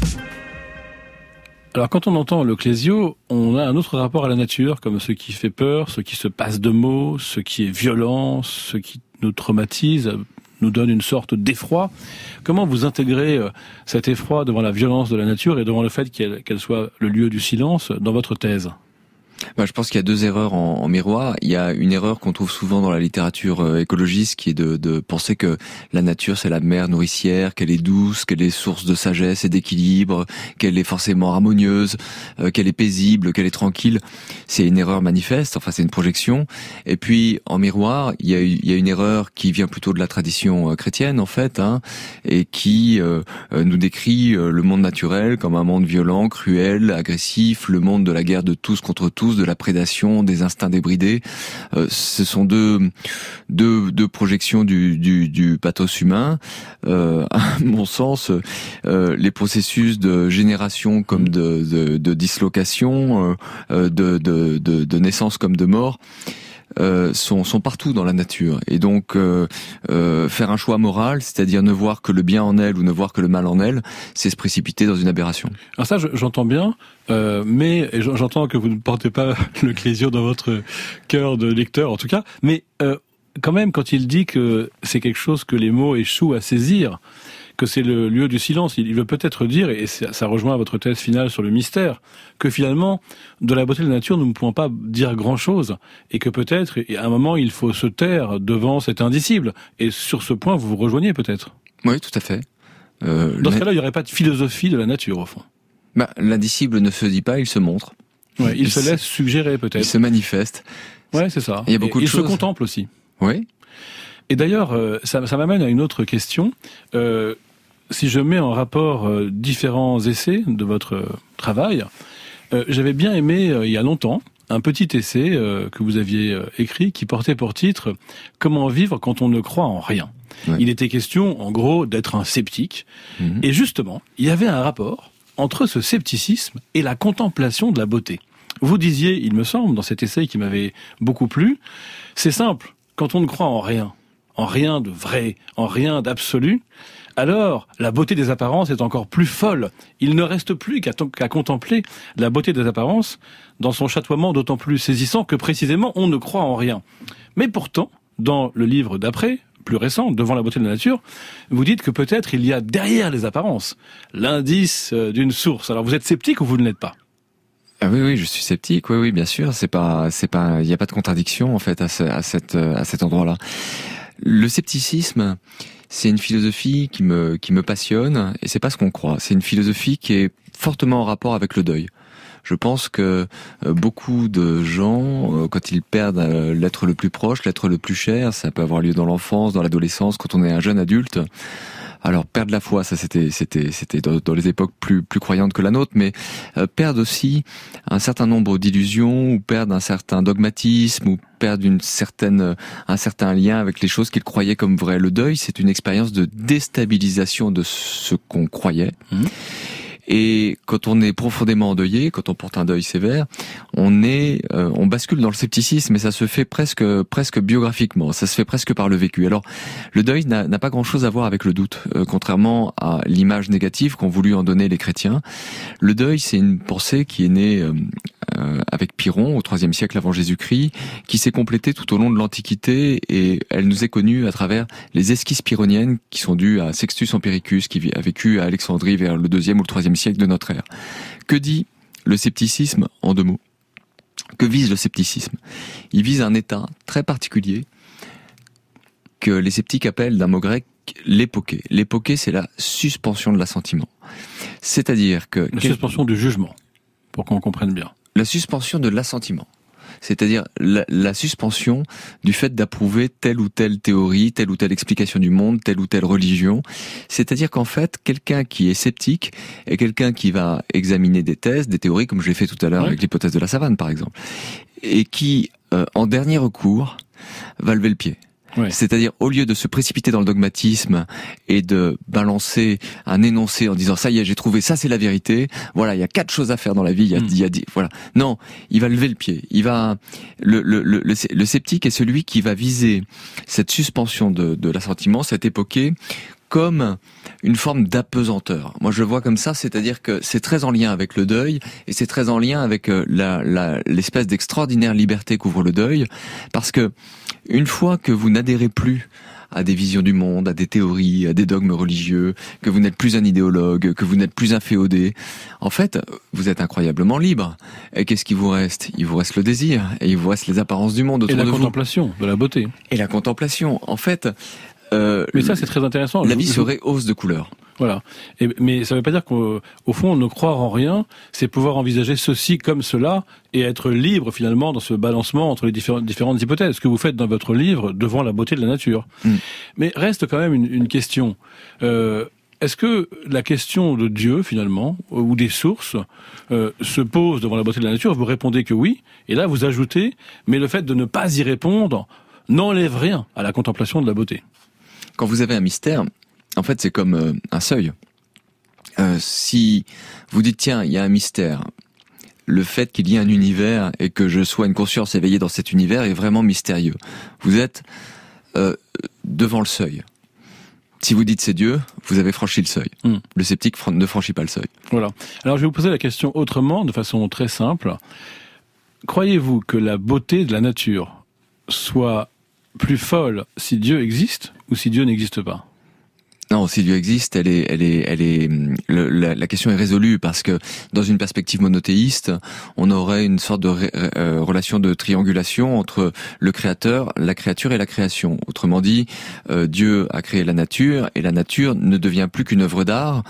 Alors quand on entend Leclésio, on a un autre rapport à la nature, comme ce qui fait peur, ce qui se passe de mots, ce qui est violent, ce qui nous traumatise, nous donne une sorte d'effroi. Comment vous intégrez cet effroi devant la violence de la nature et devant le fait qu'elle soit le lieu du silence dans votre thèse ? Je pense qu'il y a deux erreurs en miroir. Il y a une erreur qu'on trouve souvent dans la littérature écologiste, qui est de penser que la nature c'est la mère nourricière, qu'elle est douce, qu'elle est source de sagesse et d'équilibre, qu'elle est forcément harmonieuse, qu'elle est paisible, qu'elle est tranquille. C'est une erreur manifeste, enfin c'est une projection. Et puis en miroir, il y a une erreur qui vient plutôt de la tradition chrétienne en fait, et qui nous décrit le monde naturel comme un monde violent, cruel, agressif, le monde de la guerre de tous contre tous, de la prédation, des instincts débridés. Ce sont deux projections du pathos humain. À mon sens, les processus de génération comme de dislocation, de naissance comme de mort, sont partout dans la nature. Et donc faire un choix moral, c'est-à-dire ne voir que le bien en elle ou ne voir que le mal en elle, c'est se précipiter dans une aberration. Alors ça, j'entends bien, mais j'entends que vous ne portez pas le Clésio dans votre cœur de lecteur, en tout cas, mais quand même, quand il dit que c'est quelque chose que les mots échouent à saisir, que c'est le lieu du silence, il veut peut-être dire, et ça rejoint votre thèse finale sur le mystère, que finalement, de la beauté de la nature, nous ne pouvons pas dire grand-chose, et que peut-être, à un moment, il faut se taire devant cet indicible. Et sur ce point, vous vous rejoignez peut-être. Oui, tout à fait. Dans ce cas-là, il n'y aurait pas de philosophie de la nature, au fond. L'indicible ne se dit pas, il se montre. Ouais, il se laisse suggérer, peut-être. Il se manifeste. Ouais, c'est ça. Il y a beaucoup de choses. Il se contemple aussi. Oui. Et d'ailleurs, ça m'amène à une autre question. Si je mets en rapport différents essais de votre travail, j'avais bien aimé, il y a longtemps, un petit essai que vous aviez écrit qui portait pour titre « Comment vivre quand on ne croit en rien ». Ouais. Il était question, en gros, d'être un sceptique. Et justement, il y avait un rapport entre ce scepticisme et la contemplation de la beauté. Vous disiez, il me semble, dans cet essai qui m'avait beaucoup plu, c'est simple, quand on ne croit en rien de vrai, en rien d'absolu, alors la beauté des apparences est encore plus folle. Il ne reste plus qu'à contempler la beauté des apparences dans son chatoiement d'autant plus saisissant que précisément on ne croit en rien. Mais pourtant, dans le livre d'après, plus récent, Devant la beauté de la nature, vous dites que peut-être il y a derrière les apparences l'indice d'une source. Alors vous êtes sceptique ou vous ne l'êtes pas ? Ah oui, je suis sceptique. Oui, bien sûr. C'est pas, il n'y a pas de contradiction en fait à cet endroit-là. Le scepticisme, c'est une philosophie qui me passionne, et c'est pas ce qu'on croit. C'est une philosophie qui est fortement en rapport avec le deuil. Je pense que beaucoup de gens, quand ils perdent l'être le plus proche, l'être le plus cher, ça peut avoir lieu dans l'enfance, dans l'adolescence, quand on est un jeune adulte. Alors perdre la foi, ça c'était dans les époques plus croyantes que la nôtre, mais perdre aussi un certain nombre d'illusions, ou perdre un certain dogmatisme, ou perdre un certain lien avec les choses qu'ils croyaient comme vraies. Le deuil, c'est une expérience de déstabilisation de ce qu'on croyait. Et quand on est profondément endeuillé, quand on porte un deuil sévère, on bascule dans le scepticisme, et ça se fait presque biographiquement, ça se fait presque par le vécu. Alors, le deuil n'a pas grand-chose à voir avec le doute, contrairement à l'image négative qu'ont voulu en donner les chrétiens. Le deuil, c'est une pensée qui est née avec Pyrrhon au IIIe siècle avant Jésus-Christ, qui s'est complétée tout au long de l'Antiquité, et elle nous est connue à travers les esquisses pyrrhoniennes qui sont dues à Sextus Empiricus, qui a vécu à Alexandrie vers le IIe ou le IIIe siècle de notre ère. Que dit le scepticisme en deux mots ? Que vise le scepticisme ? Il vise un état très particulier que les sceptiques appellent d'un mot grec l'époké. L'époké, c'est la suspension de l'assentiment. C'est-à-dire que... La suspension du jugement, pour qu'on comprenne bien. La suspension de l'assentiment. C'est-à-dire la suspension du fait d'approuver telle ou telle théorie, telle ou telle explication du monde, telle ou telle religion. C'est-à-dire qu'en fait, quelqu'un qui est sceptique est quelqu'un qui va examiner des thèses, des théories, comme je l'ai fait tout à l'heure avec l'hypothèse de la savane, par exemple, et qui, en dernier recours, va lever le pied. Ouais. C'est-à-dire, au lieu de se précipiter dans le dogmatisme et de balancer un énoncé en disant ça y est, j'ai trouvé, ça c'est la vérité, voilà, il y a 4 choses à faire dans la vie, il y a voilà. Non, il va lever le pied. Il va, le sceptique est celui qui va viser cette suspension de l'assentiment, cette époquée, comme une forme d'apesanteur. Moi, je le vois comme ça, c'est-à-dire que c'est très en lien avec le deuil, et c'est très en lien avec l'espèce d'extraordinaire liberté qu'ouvre le deuil, parce que une fois que vous n'adhérez plus à des visions du monde, à des théories, à des dogmes religieux, que vous n'êtes plus un idéologue, que vous n'êtes plus un féodé. En fait, vous êtes incroyablement libre. Et qu'est-ce qui vous reste ? Il vous reste le désir, et il vous reste les apparences du monde autour de vous. Et la contemplation de la beauté. Et la contemplation. En fait... mais ça, c'est très intéressant. La vie serait hausse de couleurs. Voilà. Mais ça ne veut pas dire qu'au fond, ne croire en rien, c'est pouvoir envisager ceci comme cela et être libre finalement dans ce balancement entre les différentes hypothèses. Ce que vous faites dans votre livre devant la beauté de la nature. Mais reste quand même une question. Est-ce que la question de Dieu finalement, ou des sources, se pose devant la beauté de la nature ? Vous répondez que oui. Et là, vous ajoutez, mais le fait de ne pas y répondre n'enlève rien à la contemplation de la beauté. Quand vous avez un mystère, en fait, c'est comme un seuil. Si vous dites, tiens, il y a un mystère, le fait qu'il y ait un univers et que je sois une conscience éveillée dans cet univers est vraiment mystérieux. Vous êtes devant le seuil. Si vous dites c'est Dieu, vous avez franchi le seuil. Le sceptique ne franchit pas le seuil. Voilà. Alors je vais vous poser la question autrement, de façon très simple. Croyez-vous que la beauté de la nature soit plus folle si Dieu existe ou si Dieu n'existe pas ? Non, si Dieu existe, la question est résolue parce que dans une perspective monothéiste, on aurait une sorte de relation de triangulation entre le créateur, la créature et la création. Autrement dit, Dieu a créé la nature et la nature ne devient plus qu'une œuvre d'art,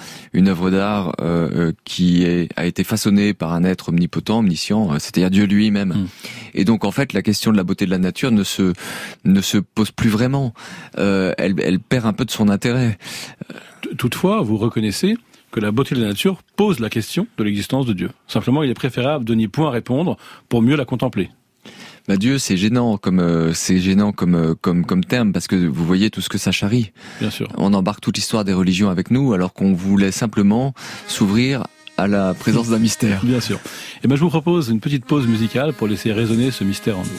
qui a été façonnée par un être omnipotent, omniscient, c'est-à-dire Dieu lui-même. Et donc en fait, la question de la beauté de la nature ne se pose plus vraiment. Elle perd un peu de son intérêt. Toutefois, vous reconnaissez que la beauté de la nature pose la question de l'existence de Dieu. Simplement, il est préférable de n'y point répondre pour mieux la contempler. Dieu, c'est gênant comme terme parce que vous voyez tout ce que ça charrie. Bien sûr. On embarque toute l'histoire des religions avec nous alors qu'on voulait simplement s'ouvrir à la présence d'un mystère. Bien sûr. Et je vous propose une petite pause musicale pour laisser résonner ce mystère en nous.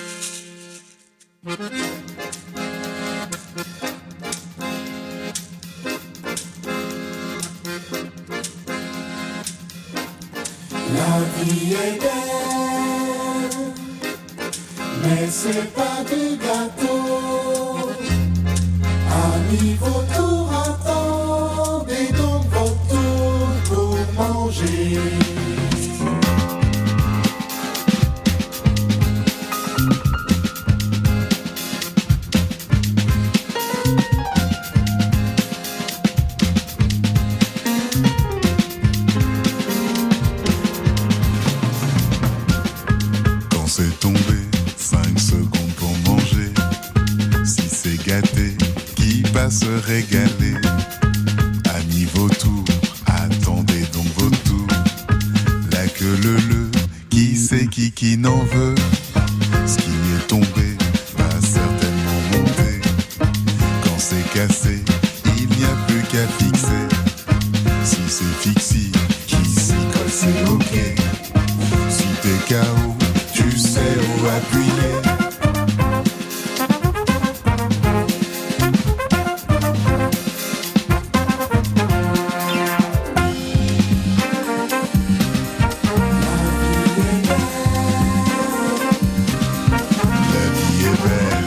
La vie est belle, mais c'est pas du gâteau. Amis, vos tours, attendez donc votre tour pour manger. C'est tombé 5 secondes pour manger. Si c'est gâté, qui va se régaler? Amis vautours, attendez donc vos tours. La queue le, qui c'est qui n'en veut? Ce qui est tombé va certainement monter. Quand c'est cassé, il n'y a plus qu'à fixer. Si c'est fixé, qui s'y colle c'est ok. Si t'es KO, tu sais où appuyer. La vie est belle.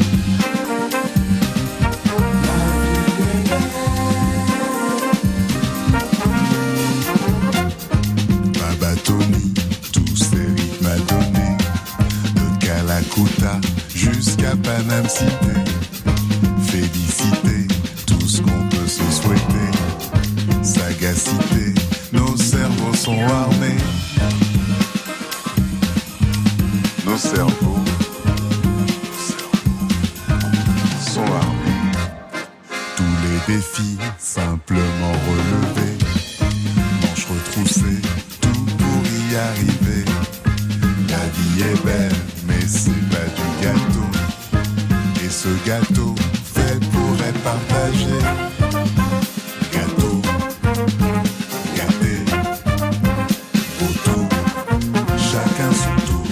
Babatonie, tous ces rythmes à donner. Calcutta jusqu'à Paname Cité. Félicité, tout ce qu'on peut se souhaiter. Sagacité, nos cerveaux sont armés. Nos cerveaux sont armés. Tous les défis simplement relevés. Manches retroussées, tout pour y arriver. La vie est belle, mais c'est pas du gâteau. Et ce gâteau fait pour être partagé. Gâteau, gâté, autour, chacun son tour.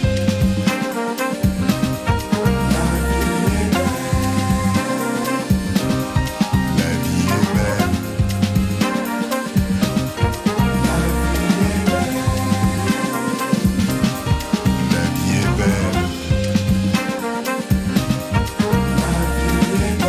La vie est belle. La vie est belle.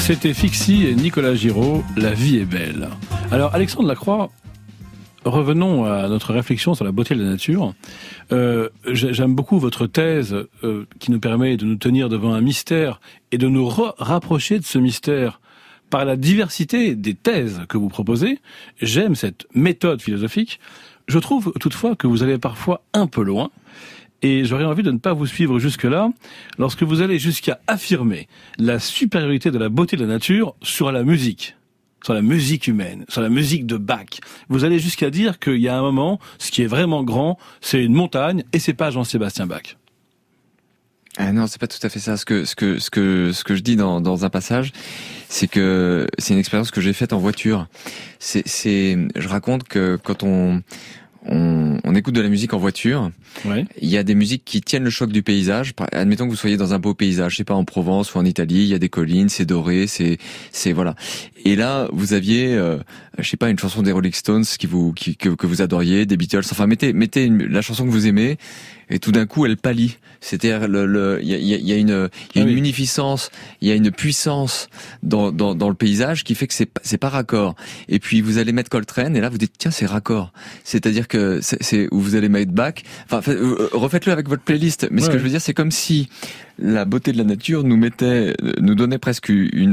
C'était Fixie et Nicolas Giraud, La vie est belle. Alors Alexandre Lacroix, revenons à notre réflexion sur la beauté de la nature. J'aime beaucoup votre thèse qui nous permet de nous tenir devant un mystère et de nous rapprocher de ce mystère par la diversité des thèses que vous proposez. J'aime cette méthode philosophique. Je trouve toutefois que vous allez parfois un peu loin. Et j'aurais envie de ne pas vous suivre jusque-là, lorsque vous allez jusqu'à affirmer la supériorité de la beauté de la nature sur la musique humaine, sur la musique de Bach. Vous allez jusqu'à dire qu'il y a un moment, ce qui est vraiment grand, c'est une montagne, et c'est pas Jean-Sébastien Bach. Ah non, c'est pas tout à fait ça. Ce que je dis dans un passage, c'est que c'est une expérience que j'ai faite en voiture. Je raconte que quand on écoute de la musique en voiture. Ouais. Il y a des musiques qui tiennent le choc du paysage. Admettons que vous soyez dans un beau paysage, je sais pas, en Provence ou en Italie, il y a des collines, c'est doré, c'est voilà. Et là, vous aviez, je sais pas, une chanson des Rolling Stones que vous adoriez, des Beatles. Enfin, mettez la chanson que vous aimez, et tout d'un coup, elle pâlit. C'est-à-dire il y a une munificence, il y a une puissance dans le paysage qui fait que c'est pas raccord. Et puis vous allez mettre Coltrane et là vous dites tiens, c'est raccord. C'est-à-dire que c'est où vous allez mettre Bach. Enfin, refaites-le avec votre playlist. Mais ce que je veux dire, c'est comme si la beauté de la nature nous donnait presque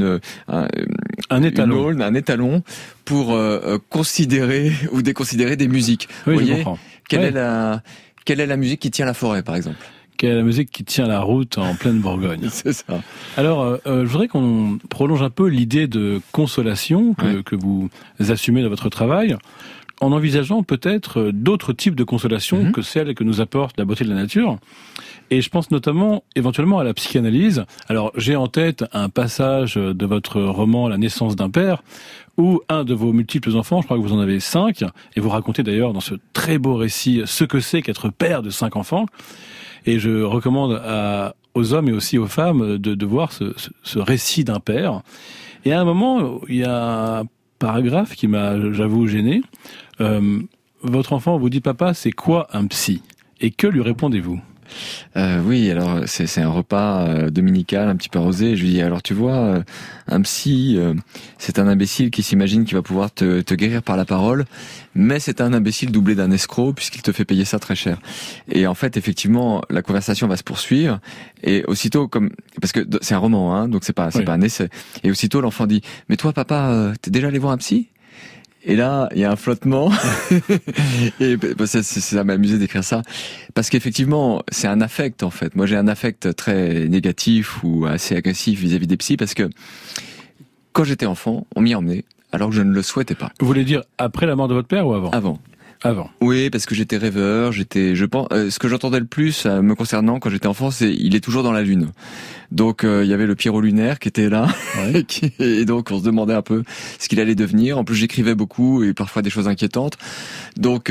un étalon pour considérer ou déconsidérer des musiques. Oui, vous voyez, je comprends. Quelle est la musique qui tient la forêt, par exemple? Quelle est la musique qui tient la route en pleine Bourgogne? C'est ça. Alors, je voudrais qu'on prolonge un peu l'idée de consolation que vous assumez dans votre travail, en envisageant peut-être d'autres types de consolation que celles que nous apporte la beauté de la nature. Et je pense notamment, éventuellement, à la psychanalyse. Alors, j'ai en tête un passage de votre roman La naissance d'un père, où un de vos multiples enfants, je crois que vous en avez 5, et vous racontez d'ailleurs dans ce très beau récit ce que c'est qu'être père de 5 enfants. Et je recommande aux hommes et aussi aux femmes de voir ce récit d'un père. Et à un moment, il y a un paragraphe qui m'a, j'avoue, gêné. Votre enfant vous dit « Papa, c'est quoi un psy ?» Et que lui répondez-vous ? Oui, alors c'est un repas dominical un petit peu arrosé. Je lui dis alors tu vois, un psy, c'est un imbécile qui s'imagine qu'il va pouvoir te guérir par la parole, mais c'est un imbécile doublé d'un escroc puisqu'il te fait payer ça très cher. Et en fait, effectivement, la conversation va se poursuivre et aussitôt parce que c'est un roman, hein, donc c'est pas un essai. Et aussitôt l'enfant dit mais toi papa, t'es déjà allé voir un psy ? Et là, il y a un flottement. Et ça m'a amusé d'écrire ça. Parce qu'effectivement, c'est un affect, en fait. Moi, j'ai un affect très négatif ou assez agressif vis-à-vis des psys parce que quand j'étais enfant, on m'y emmenait alors que je ne le souhaitais pas. Vous voulez dire après la mort de votre père ou avant ? Avant. Oui, parce que j'étais rêveur, je pense, ce que j'entendais le plus me concernant quand j'étais enfant, c'est il est toujours dans la lune. Donc il y avait le Pierrot lunaire qui était là, et donc on se demandait un peu ce qu'il allait devenir. En plus, j'écrivais beaucoup et parfois des choses inquiétantes. Donc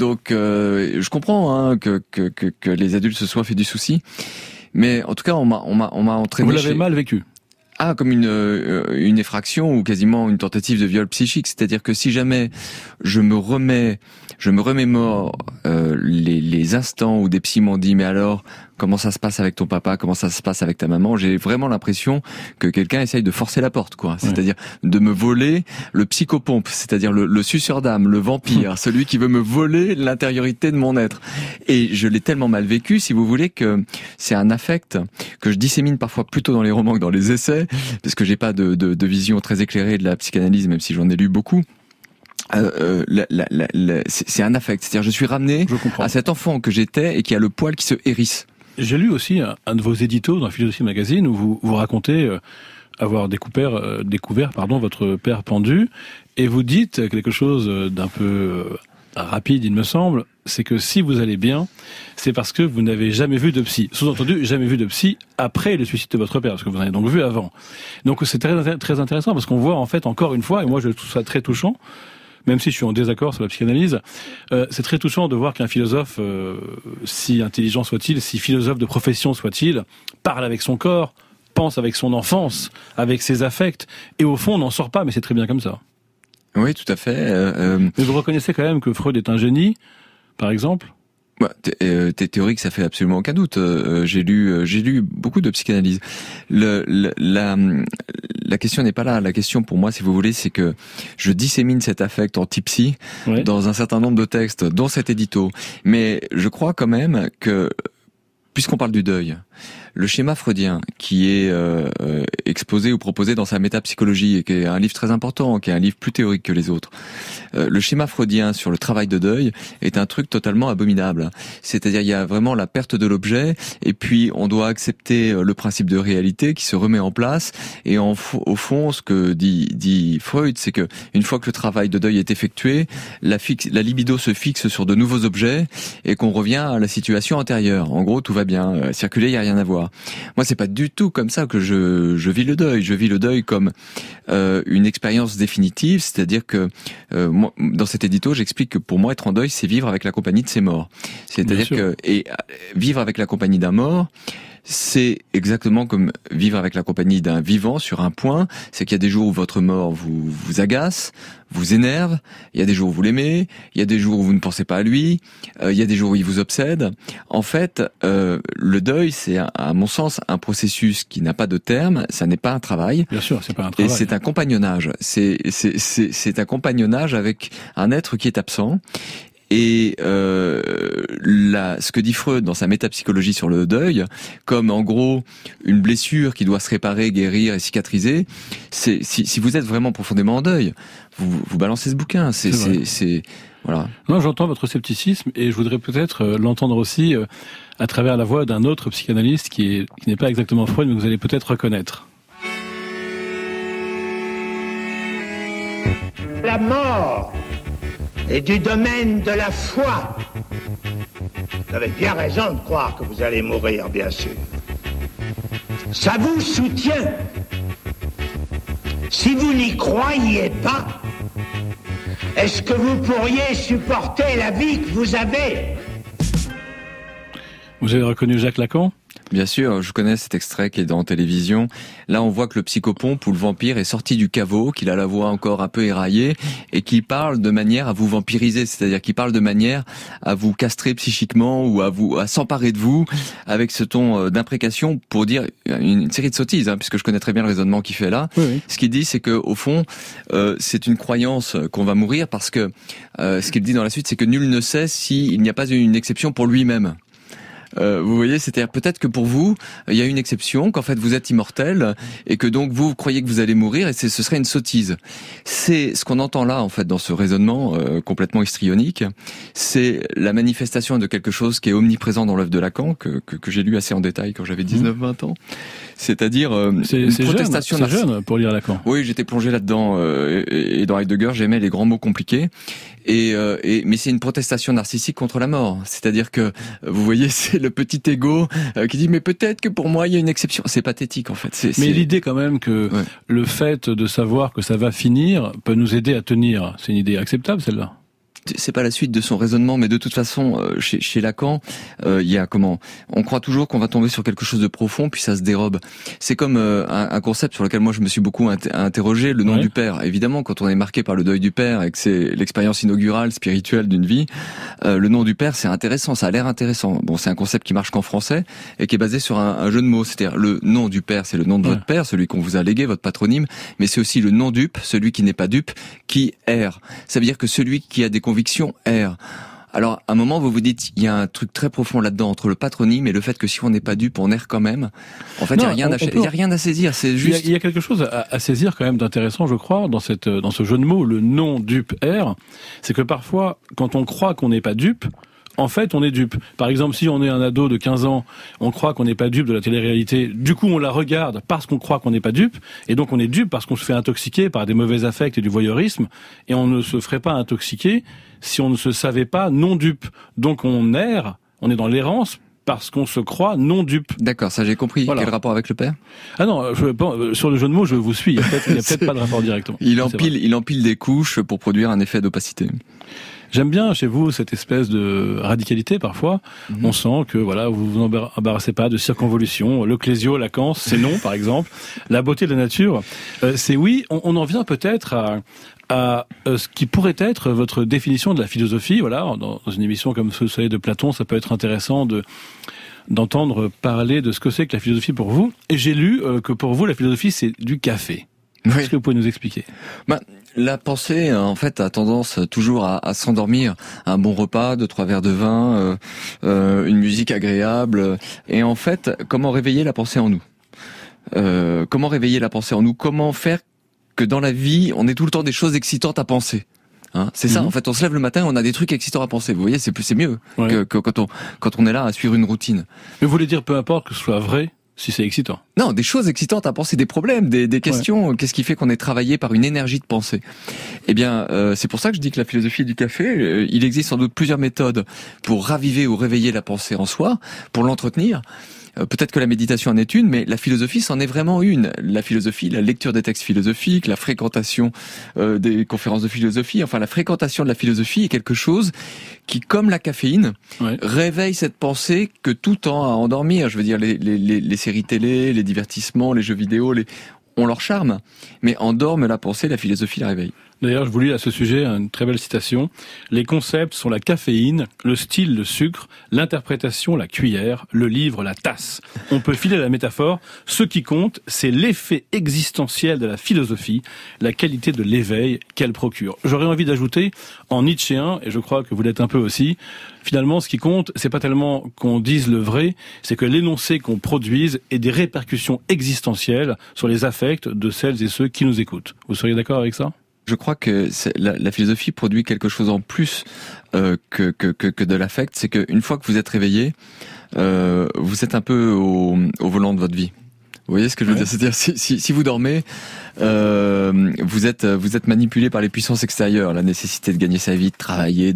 je comprends que les adultes se soient fait du souci, mais en tout cas on m'a entraîné. Vous l'avez mal vécu. Ah, comme une effraction ou quasiment une tentative de viol psychique. C'est-à-dire que si jamais je me remémore les instants où des psys m'ont dit mais alors comment ça se passe avec ton papa, comment ça se passe avec ta maman, j'ai vraiment l'impression que quelqu'un essaye de forcer la porte, quoi. C'est-à-dire de me voler le psychopompe, c'est-à-dire le suceur d'âme, le vampire, celui qui veut me voler l'intériorité de mon être. Et je l'ai tellement mal vécu, si vous voulez, que c'est un affect que je dissémine parfois plutôt dans les romans que dans les essais, parce que j'ai pas de vision très éclairée de la psychanalyse, même si j'en ai lu beaucoup. C'est un affect, c'est-à-dire je suis ramené à cet enfant que j'étais et qui a le poil qui se hérisse. J'ai lu aussi un de vos éditos dans Philosophie Magazine où vous racontez avoir découvert votre père pendu, et vous dites quelque chose d'un peu rapide, il me semble, c'est que si vous allez bien, c'est parce que vous n'avez jamais vu de psy. Sous-entendu, jamais vu de psy après le suicide de votre père, parce que vous en avez donc vu avant. Donc c'est très, très intéressant, parce qu'on voit en fait encore une fois, et moi je trouve ça très touchant, même si je suis en désaccord sur la psychanalyse, c'est très touchant de voir qu'un philosophe, si intelligent soit-il, si philosophe de profession soit-il, parle avec son corps, pense avec son enfance, avec ses affects, et au fond on n'en sort pas, mais c'est très bien comme ça. Oui, tout à fait. Mais vous reconnaissez quand même que Freud est un génie, par exemple ? Théorique, ça fait absolument aucun doute. J'ai lu beaucoup de psychanalyse. La question n'est pas là. La question pour moi, si vous voulez, c'est que je dissémine cet affect anti-psy dans un certain nombre de textes, dont cet édito. Mais je crois quand même que, puisqu'on parle du deuil, le schéma freudien qui est exposé ou proposé dans sa métapsychologie, et qui est un livre très important, qui est un livre plus théorique que les autres, le schéma freudien sur le travail de deuil est un truc totalement abominable. C'est-à-dire, il y a vraiment la perte de l'objet, et puis on doit accepter le principe de réalité qui se remet en place, et au fond, ce que dit Freud, c'est que une fois que le travail de deuil est effectué, la libido se fixe sur de nouveaux objets, et qu'on revient à la situation antérieure. En gros, tout va bien, circuler, il n'y a rien à voir. Moi, c'est pas du tout comme ça que je vis le deuil. Je vis le deuil comme une expérience définitive, c'est-à-dire que moi, dans cet édito, j'explique que pour moi, être en deuil, c'est vivre avec la compagnie de ses morts. C'est-à-dire que vivre avec la compagnie d'un mort, c'est exactement comme vivre avec la compagnie d'un vivant sur un point. C'est qu'il y a des jours où votre mort vous agace, vous énerve. Il y a des jours où vous l'aimez. Il y a des jours où vous ne pensez pas à lui. Il y a des jours où il vous obsède. En fait, le deuil, c'est à mon sens un processus qui n'a pas de terme. Ça n'est pas un travail. Bien sûr, c'est pas un travail. Et c'est un compagnonnage. C'est un compagnonnage avec un être qui est absent. Et ce que dit Freud dans sa métapsychologie sur le deuil, comme en gros une blessure qui doit se réparer, guérir et cicatriser, c'est si vous êtes vraiment profondément en deuil, vous balancez ce bouquin. C'est voilà. Non, j'entends votre scepticisme et je voudrais peut-être l'entendre aussi à travers la voix d'un autre psychanalyste qui n'est pas exactement Freud, mais que vous allez peut-être reconnaître. La mort est du domaine de la foi. Vous avez bien raison de croire que vous allez mourir, bien sûr. Ça vous soutient. Si vous n'y croyez pas, est-ce que vous pourriez supporter la vie que vous avez ? Vous avez reconnu Jacques Lacan ? Bien sûr, je connais cet extrait qui est dans télévision. Là, on voit que le psychopompe ou le vampire est sorti du caveau, qu'il a la voix encore un peu éraillée et qu'il parle de manière à vous vampiriser, c'est-à-dire qu'il parle de manière à vous castrer psychiquement ou à s'emparer de vous avec ce ton d'imprécation pour dire une série de sottises, puisque je connais très bien le raisonnement qu'il fait là. Oui. Ce qu'il dit, c'est que au fond, c'est une croyance qu'on va mourir parce que ce qu'il dit dans la suite, c'est que nul ne sait s'il n'y a pas une exception pour lui-même. Vous voyez, c'est-à-dire peut-être que pour vous, il y a une exception, qu'en fait vous êtes immortel et que donc vous croyez que vous allez mourir et ce serait une sottise. C'est ce qu'on entend là en fait dans ce raisonnement complètement histrionique. C'est la manifestation de quelque chose qui est omniprésent dans l'œuvre de Lacan que j'ai lu assez en détail quand j'avais 19-20 ans. C'est-à-dire une protestation. C'est jeune pour lire Lacan. Oui, j'étais plongé là-dedans et dans Heidegger, j'aimais les grands mots compliqués. Mais c'est une protestation narcissique contre la mort. C'est-à-dire que, vous voyez, c'est le petit ego qui dit mais peut-être que pour moi il y a une exception. C'est pathétique en fait. Mais l'idée quand même que le fait de savoir que ça va finir peut nous aider à tenir, c'est une idée acceptable celle-là. C'est pas la suite de son raisonnement, mais de toute façon, chez Lacan, il y a on croit toujours qu'on va tomber sur quelque chose de profond, puis ça se dérobe. C'est comme un concept sur lequel moi je me suis beaucoup interrogé, le nom du père. Évidemment, quand on est marqué par le deuil du père et que c'est l'expérience inaugurale, spirituelle d'une vie, le nom du père, c'est intéressant, ça a l'air intéressant. Bon, c'est un concept qui marche qu'en français et qui est basé sur un jeu de mots. C'est-à-dire, le nom du père, c'est le nom de votre père, celui qu'on vous a légué, votre patronyme, mais c'est aussi le non dupe, celui qui n'est pas dupe, qui erre. Ça veut dire que celui qui a des convictions erre. Alors, à un moment, vous vous dites, il y a un truc très profond là-dedans entre le patronyme et le fait que si on n'est pas dupe, on erre quand même. En fait, il n'y a rien à saisir. C'est juste. Il y a quelque chose à saisir quand même d'intéressant, je crois, dans ce jeu de mots, le non dupe erre. C'est que parfois, quand on croit qu'on n'est pas dupe, en fait, on est dupe. Par exemple, si on est un ado de 15 ans, on croit qu'on n'est pas dupe de la télé-réalité, du coup, on la regarde parce qu'on croit qu'on n'est pas dupe, et donc on est dupe parce qu'on se fait intoxiquer par des mauvais affects et du voyeurisme, et on ne se ferait pas intoxiquer si on ne se savait pas non dupe. Donc on erre, on est dans l'errance, parce qu'on se croit non dupe. D'accord, ça j'ai compris. Voilà. Quel rapport avec le père ? Ah non, sur le jeu de mots, je vous suis. Il y a peut-être pas de rapport directement. Il empile des couches pour produire un effet d'opacité. J'aime bien chez vous cette espèce de radicalité parfois. On sent que voilà, vous vous embarrassez pas de circonvolution. Le Clésio, Lacan, c'est non, par exemple. La beauté de la nature, c'est oui. On en vient peut-être à ce qui pourrait être votre définition de la philosophie. Voilà, dans une émission comme Sous le soleil de Platon, ça peut être intéressant d'entendre parler de ce que c'est que la philosophie pour vous. Et j'ai lu que pour vous, la philosophie, c'est du café. Oui. Est-ce que vous pouvez nous expliquer ? La pensée, en fait, a tendance toujours à s'endormir. Un bon repas, 2-3 verres de vin, une musique agréable. Et en fait, comment réveiller la pensée en nous ? Comment réveiller la pensée en nous ? Comment faire que dans la vie, on ait tout le temps des choses excitantes à penser ? C'est ça, en fait, on se lève le matin, on a des trucs excitants à penser. Vous voyez, c'est mieux que quand on est là à suivre une routine. Mais vous voulez dire, peu importe que ce soit vrai, si c'est excitant. Non, des choses excitantes à penser, des problèmes, des questions. Qu'est-ce qui fait qu'on est travaillé par une énergie de pensée ? Eh bien, c'est pour ça que je dis que la philosophie du café, il existe sans doute plusieurs méthodes pour raviver ou réveiller la pensée en soi, pour l'entretenir. Peut-être que la méditation en est une, mais la philosophie, c'en est vraiment une. La philosophie, la lecture des textes philosophiques, la fréquentation des conférences de philosophie, enfin la fréquentation de la philosophie est quelque chose qui, comme la caféine, réveille cette pensée que tout tend à endormir. Je veux dire, les séries télé, les divertissements, les jeux vidéo, ont leur charme, mais endorment la pensée, la philosophie la réveille. D'ailleurs, je vous lis à ce sujet une très belle citation. Les concepts sont la caféine, le style, le sucre, l'interprétation, la cuillère, le livre, la tasse. On peut filer la métaphore. Ce qui compte, c'est l'effet existentiel de la philosophie, la qualité de l'éveil qu'elle procure. J'aurais envie d'ajouter, en nietzschéen, et je crois que vous l'êtes un peu aussi, finalement, ce qui compte, c'est pas tellement qu'on dise le vrai, c'est que l'énoncé qu'on produise ait des répercussions existentielles sur les affects de celles et ceux qui nous écoutent. Vous seriez d'accord avec ça ? Je crois que la philosophie produit quelque chose en plus que de l'affect. C'est qu'une fois que vous êtes réveillé, vous êtes un peu au volant de votre vie. Vous voyez ce que je veux dire ? C'est-à-dire si vous dormez, vous êtes manipulé par les puissances extérieures, la nécessité de gagner sa vie, de travailler,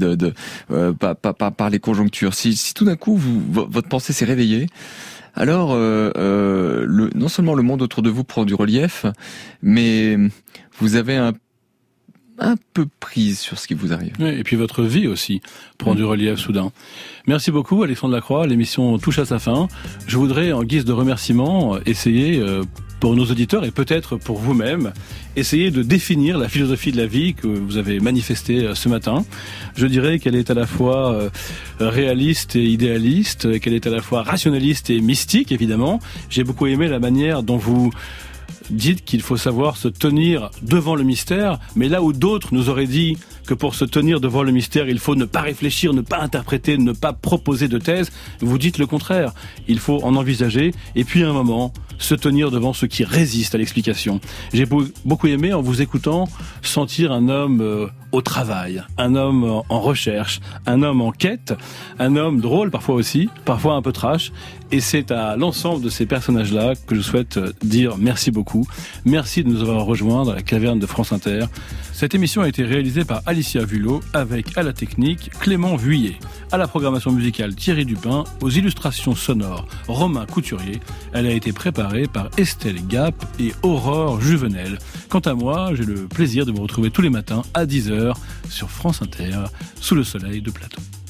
par les conjonctures. Si tout d'un coup votre pensée s'est réveillée, alors non seulement le monde autour de vous prend du relief, mais vous avez un peu prise sur ce qui vous arrive. Oui, et puis votre vie aussi prend du relief soudain. Merci beaucoup Alexandre Lacroix, l'émission touche à sa fin. Je voudrais, en guise de remerciement, essayer pour nos auditeurs et peut-être pour vous-même, essayer de définir la philosophie de la vie que vous avez manifestée ce matin. Je dirais qu'elle est à la fois réaliste et idéaliste, qu'elle est à la fois rationaliste et mystique, évidemment. J'ai beaucoup aimé la manière dont vous dites qu'il faut savoir se tenir devant le mystère, mais là où d'autres nous auraient dit que pour se tenir devant le mystère, il faut ne pas réfléchir, ne pas interpréter, ne pas proposer de thèse, vous dites le contraire. Il faut en envisager et puis à un moment se tenir devant ce qui résiste à l'explication. J'ai beaucoup aimé, en vous écoutant, sentir un homme au travail, un homme en recherche, un homme en quête, un homme drôle parfois aussi, parfois un peu trash. Et c'est à l'ensemble de ces personnages-là que je souhaite dire merci beaucoup. Merci de nous avoir rejoints dans la caverne de France Inter. Cette émission a été réalisée par Alicia Vulot avec à la technique Clément Vuillet, à la programmation musicale Thierry Dupin, aux illustrations sonores Romain Couturier. Elle a été préparée par Estelle Gap et Aurore Juvenel. Quant à moi, j'ai le plaisir de vous retrouver tous les matins à 10h sur France Inter, sous le soleil de Platon.